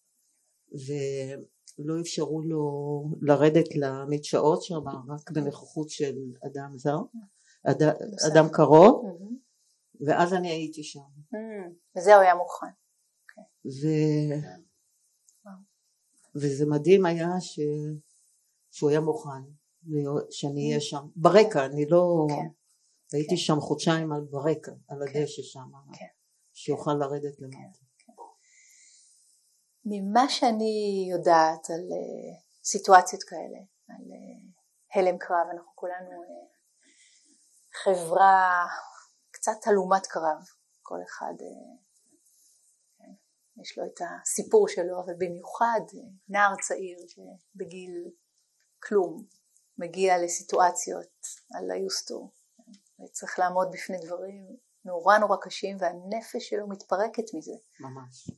ולא אפשרו לו לרדת למדשאות שם, רק בנוכחות של אדם זר, אד, אדם קרוב, mm-hmm. ואז אני הייתי שם. Mm-hmm. וזה הוא היה מוכן. Okay. ו... wow. וזה מדהים היה ש... שהוא היה מוכן, שאני אהיה שם. ברקע, אני לא... Okay. הייתי okay. שם חודשיים על ברקע, על okay. הדשא שם, okay. שיוכל okay. לרדת למטה. Okay. Okay. ממה שאני יודעת על uh, סיטואציות כאלה, על uh, הלם קרב, אנחנו כולנו uh, חברה קצת תלומת קרב, כל אחד uh, okay, יש לו את הסיפור שלו, אבל במיוחד uh, נער צעיר שבגיל כלום מגיע לסיטואציות על היוסטור, וצריך לעמוד בפני דברים נורא נורא קשים, והנפש שלו מתפרקת מזה. ממש.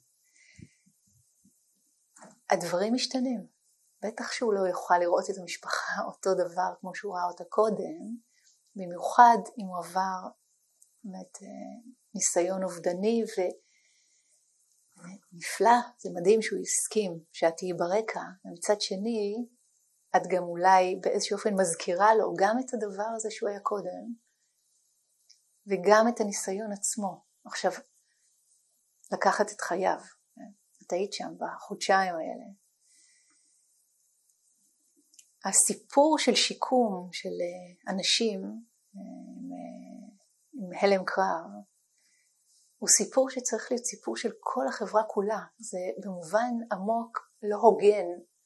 הדברים משתנים. בטח שהוא לא יוכל לראות את המשפחה אותו דבר כמו שהוא ראה אותה קודם, במיוחד אם הוא עבר באמת, ניסיון אובדני, ונפלא, זה מדהים שהוא הסכים שאת תהיי ברקע, ומצד שני, את גם אולי באיזשהו אופן מזכירה לו גם את הדבר הזה שהוא היה קודם, וגם את הניסיון עצמו. עכשיו, לקחת את חייו. את היית שם בחודשיים האלה. הסיפור של שיקום של אנשים עם, עם הלם קרב, הוא סיפור שצריך להיות סיפור של כל החברה כולה. זה במובן עמוק לא הוגן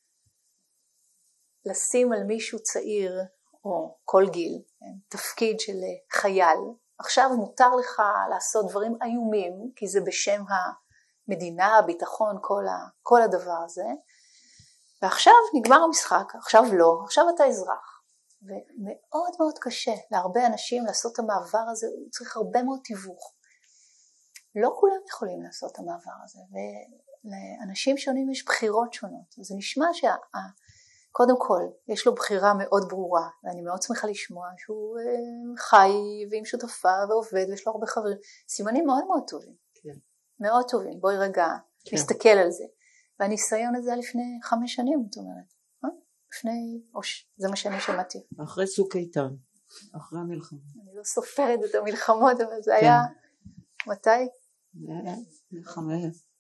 לשים על מישהו צעיר או כל גיל, תפקיד של חייל. עכשיו מותר לך לעשות דברים איומים, כי זה בשם המדינה, הביטחון, כל, ה, כל הדבר הזה. ועכשיו נגמר המשחק, עכשיו לא, עכשיו אתה אזרח. ומאוד מאוד קשה להרבה אנשים לעשות את המעבר הזה, הוא צריך הרבה מאוד תיווך. לא כולם יכולים לעשות את המעבר הזה, ולאנשים שונים יש בחירות שונות. אז זה נשמע שה... קודם כל, יש לו בחירה מאוד ברורה, ואני מאוד שמחה לשמוע שהוא אה, חי ועם שותפה ועובד, ויש לו הרבה חברים. סימנים מאוד מאוד טובים. כן. מאוד טובים. בואי רגע כן. נסתכל על זה. והניסיון הזה לפני חמש שנים, זאת אומרת. אה? לפני, או ש... זה מה שאני שמעתי. אחרי צוק איתן, אחרי המלחמה. אני לא סופרת את המלחמות, אבל זה כן. היה... מתי? מלחמה.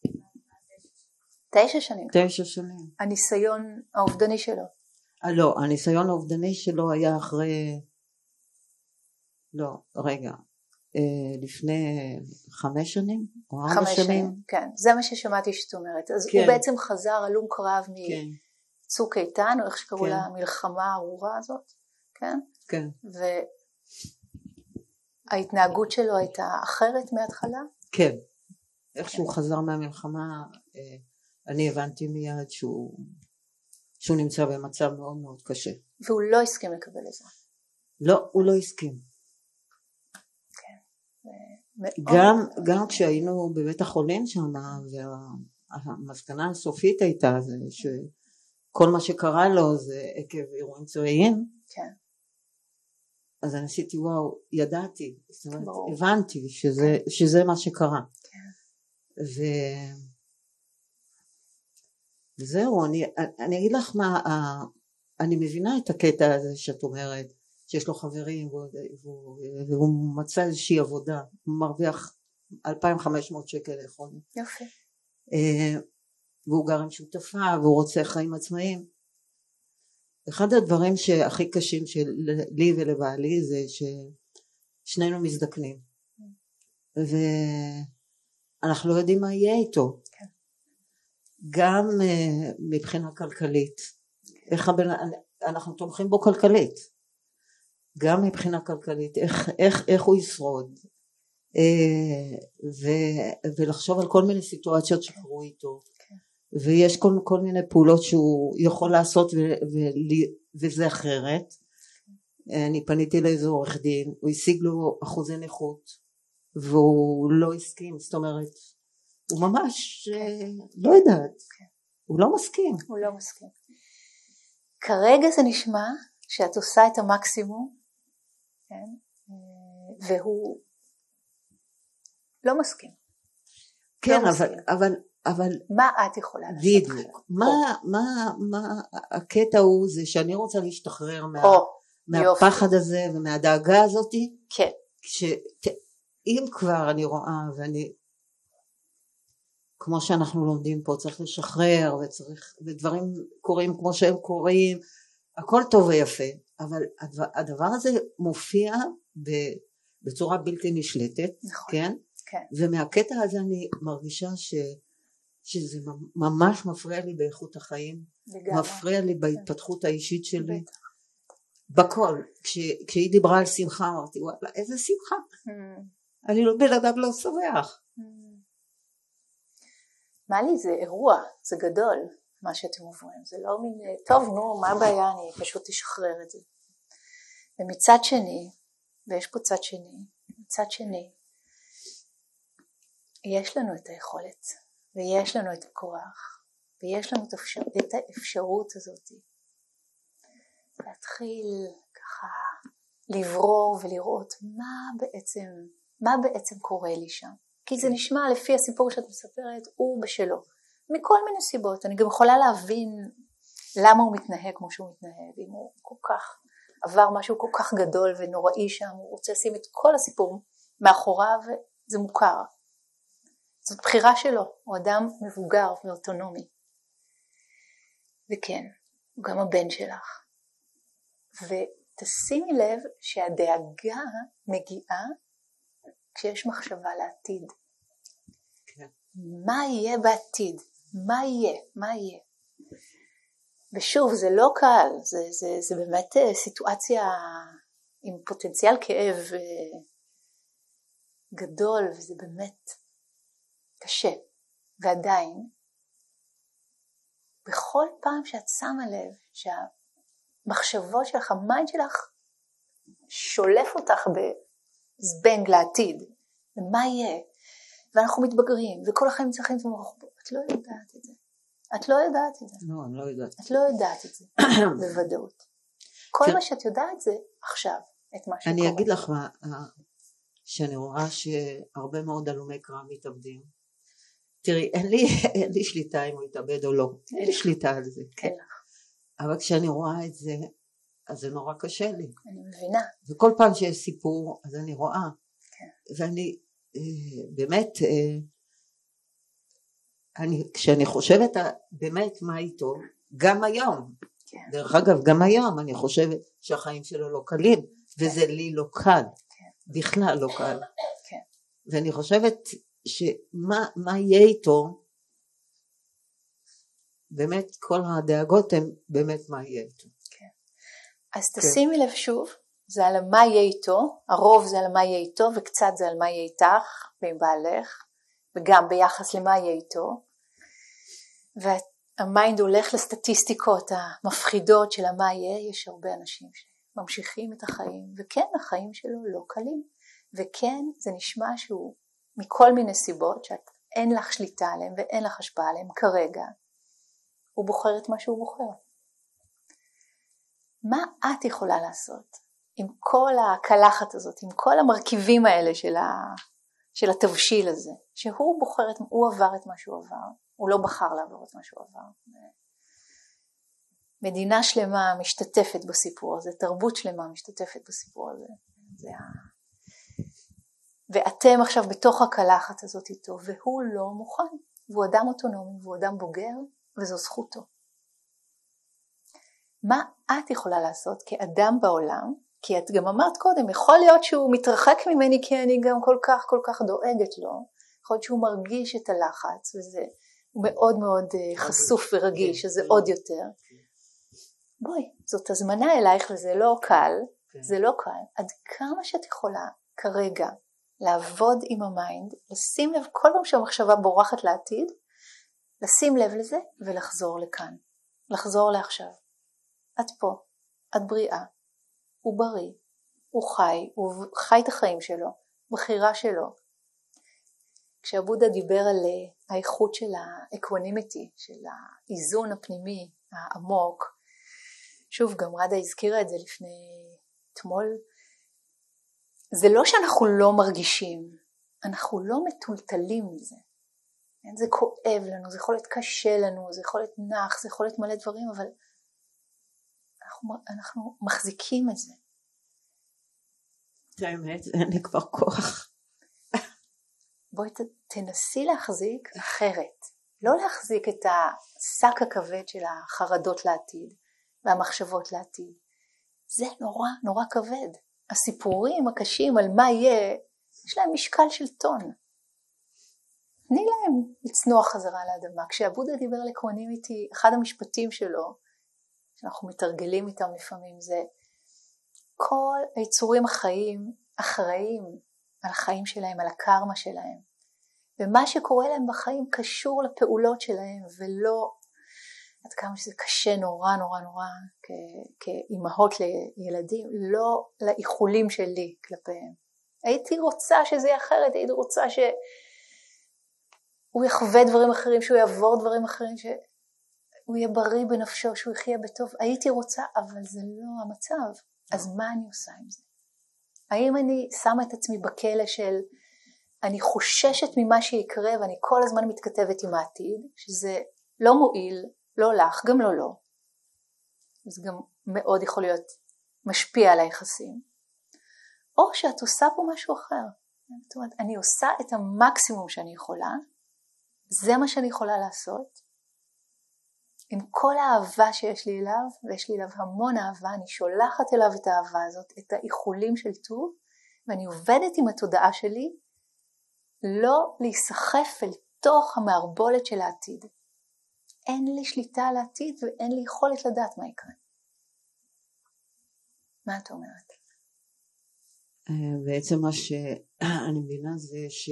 תשע שנים. תשע שנים. הניסיון האובדני שלו. 아, לא, הניסיון האובדני שלו היה אחרי, לא, רגע, לפני חמש שנים או ארבע חמש שנים. שנים. כן, זה מה ששמעתי שאת אומרת. אז כן. הוא בעצם חזר הלום קרב מצוק איתן, או איך שקראו כן. לה המלחמה הארורה הזאת. כן? כן. וההתנהגות שלו הייתה אחרת מההתחלה? כן. איך שהוא חזר מהמלחמה, אני הבנתי מיד שהוא, שהוא נמצא במצב מאוד מאוד קשה. והוא לא הסכים לקבל עזרה? לא, הוא לא הסכים. כן. גם, גם כשהיינו בבית החולים שם, והמסקנה הסופית הייתה זה שכל מה שקרה לו זה עקב אירועים צבאיים. כן. אז אני עשיתי וואו, ידעתי, זאת אומרת, הבנתי שזה, כן. שזה מה שקרה. כן. ו... וזהו, אני, אני אגיד לך מה, אני מבינה את הקטע הזה שאת אומרת, שיש לו חברים והוא, והוא, והוא מצא איזושהי עבודה, הוא מרוויח אלפיים וחמש מאות שקל לחודש. יופי. והוא גר עם שותפה והוא רוצה חיים עצמאיים. אחד הדברים שהכי קשים שלי ולבעלי זה ששנינו מזדקנים. ואנחנו לא יודעים מה יהיה איתו. כן. גם uh, מבחינה כלכלית איך הבן, אנחנו תומכים בו כלכלית, גם מבחינה כלכלית, איך, איך, איך הוא ישרוד, ו, ולחשוב על כל מיני סיטואציות שקרו איתו, ויש כל, כל מיני פעולות שהוא יכול לעשות ו, ו, וזה אחרת. אני פניתי לאיזה עורך דין, הוא השיג לו אחוזי נכות והוא לא הסכים, זאת אומרת הוא ממש לא יודעת, הוא לא מסכים. הוא לא מסכים. כרגע זה נשמע שאת עושה את המקסימום, כן? והוא לא מסכים. כן, לא אבל, אבל, אבל מה את יכולה לעשות? בדיוק. מה, מה, מה הקטע הוא זה שאני רוצה להשתחרר מה, או, מהפחד יופי. הזה ומהדאגה הזאת. כן. שאם כבר אני רואה ואני, כמו שאנחנו לומדים פה, צריך לשחרר וצריך, ודברים קורים כמו שהם קורים, הכל טוב ויפה, אבל הדבר הזה מופיע בצורה בלתי נשלטת, נכון, כן? כן. ומהקטע הזה אני מרגישה ש, שזה ממש מפריע לי באיכות החיים, לגמרי. מפריע לי בהתפתחות האישית שלי, בטח. בכל. כש, כשהיא דיברה על שמחה, אמרתי, וואלה, איזה שמחה. Mm. אני לא בן אדם לא שמח. Mm. מה לי זה אירוע, זה גדול, מה שאתם עוברים. זה לא מין, טוב, נו, מה הבעיה, אני פשוט אשחרר את זה. ומצד שני, ויש פה צד שני, מצד שני, יש לנו את היכולת, ויש לנו את הכוח, ויש לנו את, האפשר, את האפשרות הזאת, להתחיל ככה לברור ולראות מה בעצם, מה בעצם קורה לי שם. כי זה נשמע לפי הסיפור שאת מספרת, הוא בשלו. מכל מיני סיבות. אני גם יכולה להבין למה הוא מתנהג כמו שהוא מתנהג. אם הוא כל כך עבר משהו כל כך גדול ונוראי שם, הוא רוצה לשים את כל הסיפור מאחוריו, וזה מוכר. זאת בחירה שלו. הוא אדם מבוגר ואוטונומי. וכן, הוא גם הבן שלך. ותשימי לב שהדאגה מגיעה כשיש מחשבה לעתיד. כן. מה יהיה בעתיד? מה יהיה? מה יהיה? ושוב, זה לא קל, זה, זה, זה באמת סיטואציה עם פוטנציאל כאב גדול, וזה באמת קשה. ועדיין, בכל פעם שאת שמה לב שהמחשבות שלך, המיינד שלך, שולף אותך בזבנג לעתיד, ומה יהיה? ואנחנו מתבגרים, וכל החיים צריכים את את לא יודעת את זה. את לא יודעת את זה. לא, אני לא יודעת. את לא יודעת את זה, בוודאות. כל מה שאת יודעת זה עכשיו, את מה שקורה. אני אגיד לך מה, שאני רואה שהרבה מאוד הלומי קרב מתאבדים. תראי, אין לי, אין לי שליטה אם הוא יתאבד או לא. אין לי שליטה על זה. כן. אבל כשאני רואה את זה, אז זה נורא קשה לי. אני מבינה. וכל פעם שיש סיפור, אז אני רואה. כן. ואני, באמת, אני, כשאני חושבת באמת מה איתו, גם היום, כן. דרך אגב, גם היום אני חושבת שהחיים שלו לא קלים, כן. וזה לי לא קל, כן. בכלל לא קל. כן. ואני חושבת שמה מה יהיה איתו, באמת כל הדאגות הן באמת מה יהיה איתו. כן. אז תשימי לב שוב, זה על מה יהיה איתו, הרוב זה על מה יהיה איתו, וקצת זה על מה יהיה איתך ועם בעלך, וגם ביחס למה יהיה איתו, והמיינד הולך לסטטיסטיקות המפחידות של מה יהיה. יש הרבה אנשים שממשיכים את החיים, וכן החיים שלו לא קלים, וכן זה נשמע שהוא מכל מיני סיבות שאין לך שליטה עליהם ואין לך השפעה עליהם כרגע, הוא בוחר את מה שהוא בוחר. מה את יכולה לעשות עם כל הקלחת הזאת, עם כל המרכיבים האלה של, ה, של התבשיל הזה, שהוא בוחר, את, הוא עבר את מה שהוא עבר, הוא לא בחר לעבור את מה שהוא עבר. מדינה שלמה משתתפת בסיפור הזה, תרבות שלמה משתתפת בסיפור הזה. זה ה... ואתם עכשיו בתוך הקלחת הזאת איתו, והוא לא מוכן, והוא אדם אוטונומי, והוא אדם בוגר, וזו זכותו. מה את יכולה לעשות כאדם בעולם? כי את גם אמרת קודם, יכול להיות שהוא מתרחק ממני כי אני גם כל כך כל כך דואגת לו, יכול להיות שהוא מרגיש את הלחץ, וזה מאוד מאוד חשוף ורגיש, שזה עוד יותר. בואי, זאת הזמנה אלייך וזה לא קל, כן. זה לא קל, עד כמה שאת יכולה כרגע לעבוד עם המיינד, לשים לב כל פעם שהמחשבה בורחת לעתיד, לשים לב לזה ולחזור לכאן, לחזור לעכשיו. את פה, את בריאה, הוא בריא, הוא חי, הוא חי את החיים שלו, בחירה שלו. כשהבודה דיבר על האיכות של האקוונימיטי, של האיזון הפנימי העמוק, שוב גם רדה הזכירה את זה לפני אתמול, זה לא שאנחנו לא מרגישים, אנחנו לא מטולטלים מזה. זה כואב לנו, זה יכול להיות קשה לנו, זה יכול להיות נח, זה יכול להיות מלא דברים, אבל אנחנו, אנחנו מחזיקים את זה. זה האמת, אין לי כבר כוח. בואי תנסי להחזיק אחרת. לא להחזיק את השק הכבד של החרדות לעתיד והמחשבות לעתיד. זה נורא נורא כבד. הסיפורים הקשים על מה יהיה, יש להם משקל של טון. תני להם לצנוח חזרה לאדמה. כשהבודה דיבר על אקוונימיטי, אחד המשפטים שלו, שאנחנו מתרגלים איתם לפעמים, זה כל היצורים החיים אחראים על החיים שלהם, על הקרמה שלהם. ומה שקורה להם בחיים קשור לפעולות שלהם, ולא, עד כמה שזה קשה נורא נורא נורא, כ- כאימהות לילדים, לא לאיחולים שלי כלפיהם. הייתי רוצה שזה יהיה אחרת, הייתי רוצה שהוא יחווה דברים אחרים, שהוא יעבור דברים אחרים, שהוא יהיה בריא בנפשו, שהוא יחיה בטוב. הייתי רוצה, אבל זה לא המצב. אז מה אני עושה עם זה? האם אני שמה את עצמי בכלא של אני חוששת ממה שיקרה ואני כל הזמן מתכתבת עם העתיד, שזה לא מועיל, לא לך, גם לא לא. זה גם מאוד יכול להיות משפיע על היחסים. או שאת עושה פה משהו אחר. זאת אומרת, אני עושה את המקסימום שאני יכולה, זה מה שאני יכולה לעשות. עם כל האהבה שיש לי אליו, ויש לי אליו המון אהבה, אני שולחת אליו את האהבה הזאת, את האיחולים של טוב, ואני עובדת עם התודעה שלי, לא להיסחף אל תוך המערבולת של העתיד. אין לי שליטה על העתיד, ואין לי יכולת לדעת מה יקרה. מה את אומרת? בעצם מה שאני מבינה זה ש...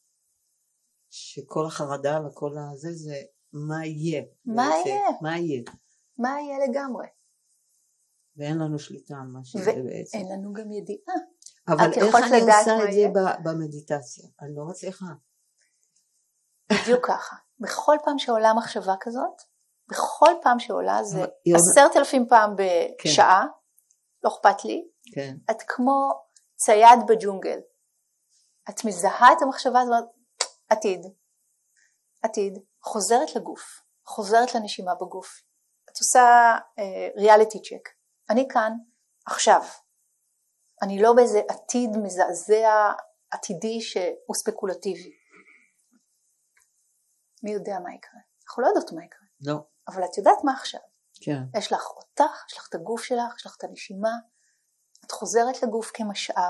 שכל החרדה וכל הזה זה מה יהיה. מה בעצם, יהיה? מה יהיה? מה יהיה לגמרי? ואין לנו שליטה על מה שיהיה בעצם. ואין לנו גם ידיעה. אבל איך אני עושה את זה במדיטציה? אני לא מצליחה. בדיוק ככה. בכל פעם שעולה מחשבה כזאת, בכל פעם שעולה זה יום... עשרת אלפים פעם בשעה, כן. לא אכפת לי. כן. את כמו צייד בג'ונגל. את מזהה את המחשבה הזאת, עתיד. עתיד. חוזרת לגוף. חוזרת לנשימה בגוף. את עושה ריאליטי צ'ק. אני כאן עכשיו. אני לא באיזה עתיד מזעזע עתידי שהוא ספקולטיבי. מי יודע מה יקרה? אנחנו לא יודעות מה יקרה. לא. אבל את יודעת מה עכשיו. כן. יש לך אותך, יש לך את הגוף שלך, יש לך את הנשימה. את חוזרת לגוף כמשאב.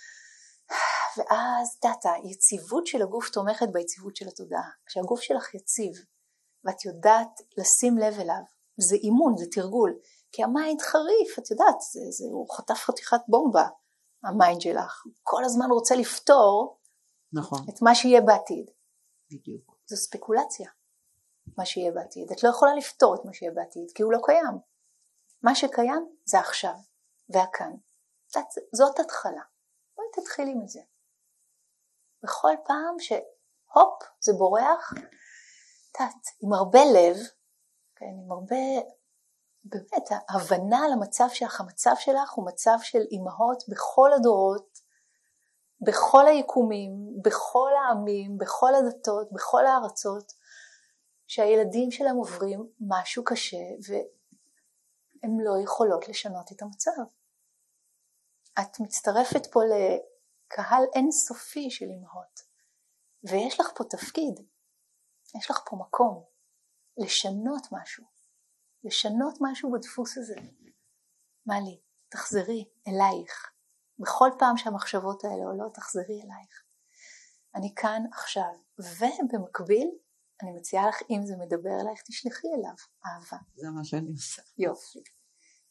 ואז דאטה, יציבות של הגוף תומכת ביציבות של התודעה. כשהגוף שלך יציב, ואת יודעת לשים לב אליו, זה אימון, זה תרגול. כי המיינד חריף, את יודעת, זה, זה, הוא חטף חתיכת בומבה, המיינד שלך. כל הזמן רוצה לפתור נכון. את מה שיהיה בעתיד. בדיוק. זו ספקולציה, מה שיהיה בעתיד. את לא יכולה לפתור את מה שיהיה בעתיד, כי הוא לא קיים. מה שקיים זה עכשיו, והכאן. זאת התחלה. בואי תתחילי מזה. בכל פעם שהופ, זה בורח, תת, עם הרבה לב, כן, עם הרבה... באמת, ההבנה על המצב שלך, המצב שלך הוא מצב של אימהות בכל הדורות, בכל היקומים, בכל העמים, בכל הדתות, בכל הארצות, שהילדים שלהם עוברים משהו קשה, והם לא יכולות לשנות את המצב. את מצטרפת פה לקהל אינסופי של אימהות, ויש לך פה תפקיד, יש לך פה מקום, לשנות משהו. לשנות משהו בדפוס הזה. מה לי? תחזרי אלייך. בכל פעם שהמחשבות האלה עולות, תחזרי אלייך. אני כאן עכשיו. ובמקביל, אני מציעה לך, אם זה מדבר אלייך, תשלחי אליו אהבה. זה מה שאני עושה. יופי.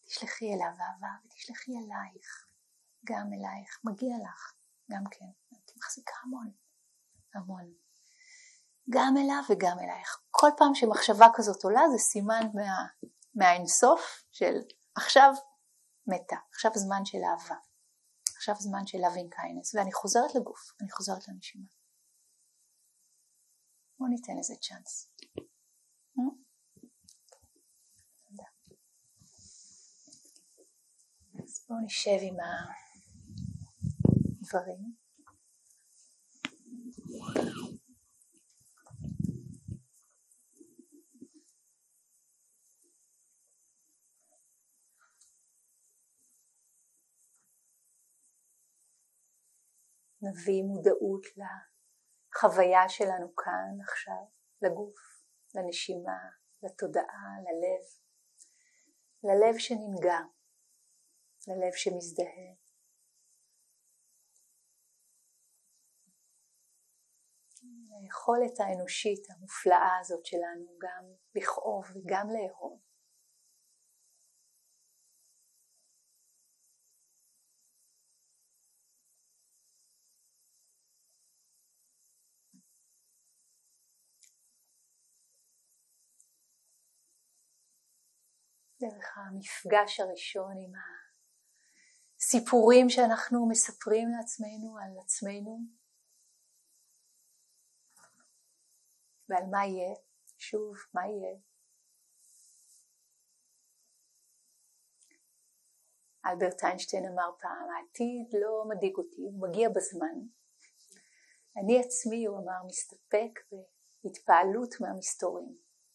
תשלחי אליו אהבה ותשלחי אלייך, גם אלייך, מגיע לך, גם כן, את מחזיקה המון, המון. גם אליו וגם אלייך. כל פעם שמחשבה כזאת עולה זה סימן מה, מהאינסוף של עכשיו מתה, עכשיו זמן של אהבה, עכשיו זמן של loving kindness, ואני חוזרת לגוף, אני חוזרת לנשימה. בואו ניתן לזה צ'אנס. אז בואו נשב עם הדברים. נביא מודעות לחוויה שלנו כאן עכשיו, לגוף, לנשימה, לתודעה, ללב, ללב שננגע, ללב שמזדהה. היכולת האנושית המופלאה הזאת שלנו גם לכאוב וגם לאהוב. דרך המפגש הראשון עם הסיפורים שאנחנו מספרים לעצמנו על עצמנו ועל מה יהיה, שוב מה יהיה. אלברט איינשטיין אמר פעם, העתיד לא מדאיג אותי, הוא מגיע בזמן. אני עצמי, הוא אמר, מסתפק בהתפעלות מהמסתורים.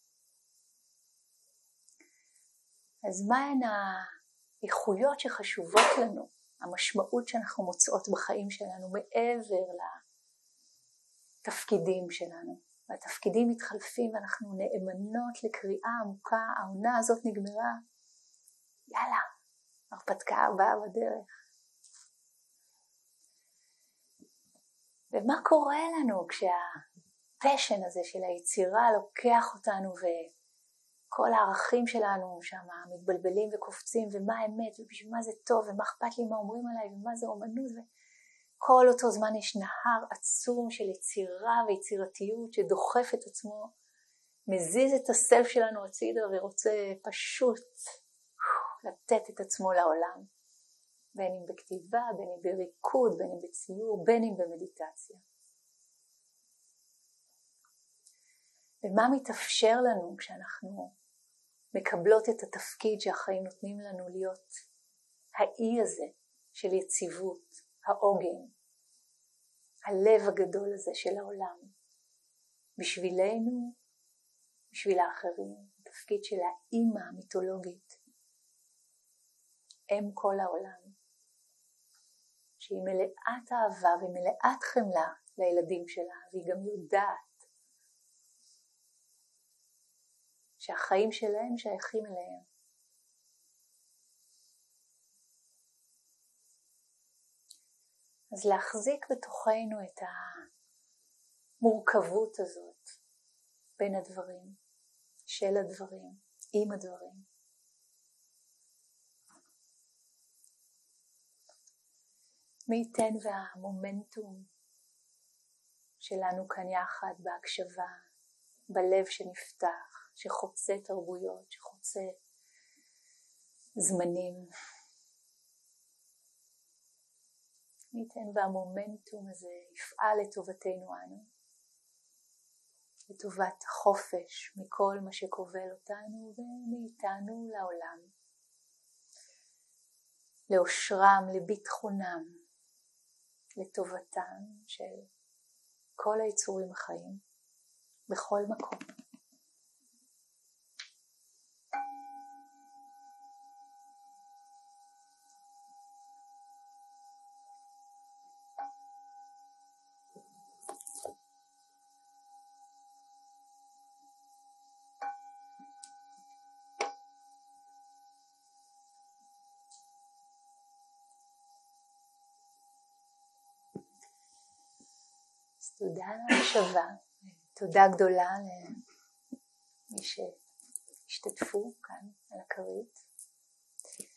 אז מהן האיכויות שחשובות לנו, המשמעות שאנחנו מוצאות בחיים שלנו מעבר לתפקידים שלנו. והתפקידים מתחלפים ואנחנו נאמנות לקריאה עמוקה, העונה הזאת נגמרה, יאללה, הרפתקה הבאה בדרך. ומה קורה לנו כשהפשן הזה של היצירה לוקח אותנו ו... כל הערכים שלנו שם מתבלבלים וקופצים ומה האמת ובשביל מה זה טוב ומה אכפת לי מה אומרים עליי ומה זה אומנות וכל אותו זמן יש נהר עצום של יצירה ויצירתיות שדוחף את עצמו, מזיז את הסלף שלנו הצידה ורוצה פשוט לתת את עצמו לעולם, בין אם בכתיבה, בין אם בריקוד, בין אם בציור, בין אם במדיטציה. ומה מתאפשר לנו כשאנחנו מקבלות את התפקיד שהחיים נותנים לנו להיות האי הזה של יציבות, העוגן, הלב הגדול הזה של העולם, בשבילנו, בשביל האחרים, תפקיד של האמא המיתולוגית, אם כל העולם, שהיא מלאת אהבה ומלאת חמלה לילדים שלה, והיא גם יודעת שהחיים שלהם שייכים אליהם. אז להחזיק בתוכנו את המורכבות הזאת בין הדברים, של הדברים, עם הדברים. מי ייתן והמומנטום שלנו כאן יחד בהקשבה, בלב שנפתח, שחוצה תרבויות, שחוצה זמנים. ניתן והמומנטום הזה יפעל לטובתנו אנו, לטובת החופש מכל מה שכובל אותנו ומאיתנו לעולם, לאושרם, לביטחונם, לטובתם של כל היצורים החיים בכל מקום. תודה על ההקשבה, תודה גדולה למי שהשתתפו כאן על הכרית.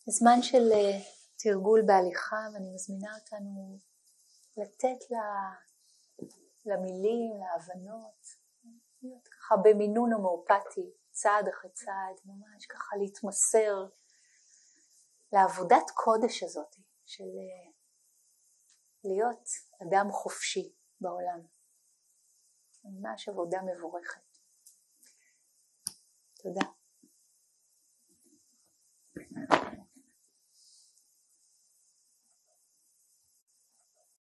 זמן של תרגול בהליכה, ואני מזמינה אותנו לתת למילים, להבנות, להיות ככה במינון הומאופתי, צעד אחרי צעד, ממש ככה להתמסר לעבודת קודש הזאת של להיות אדם חופשי בעולם. ממש עבודה מבורכת. תודה.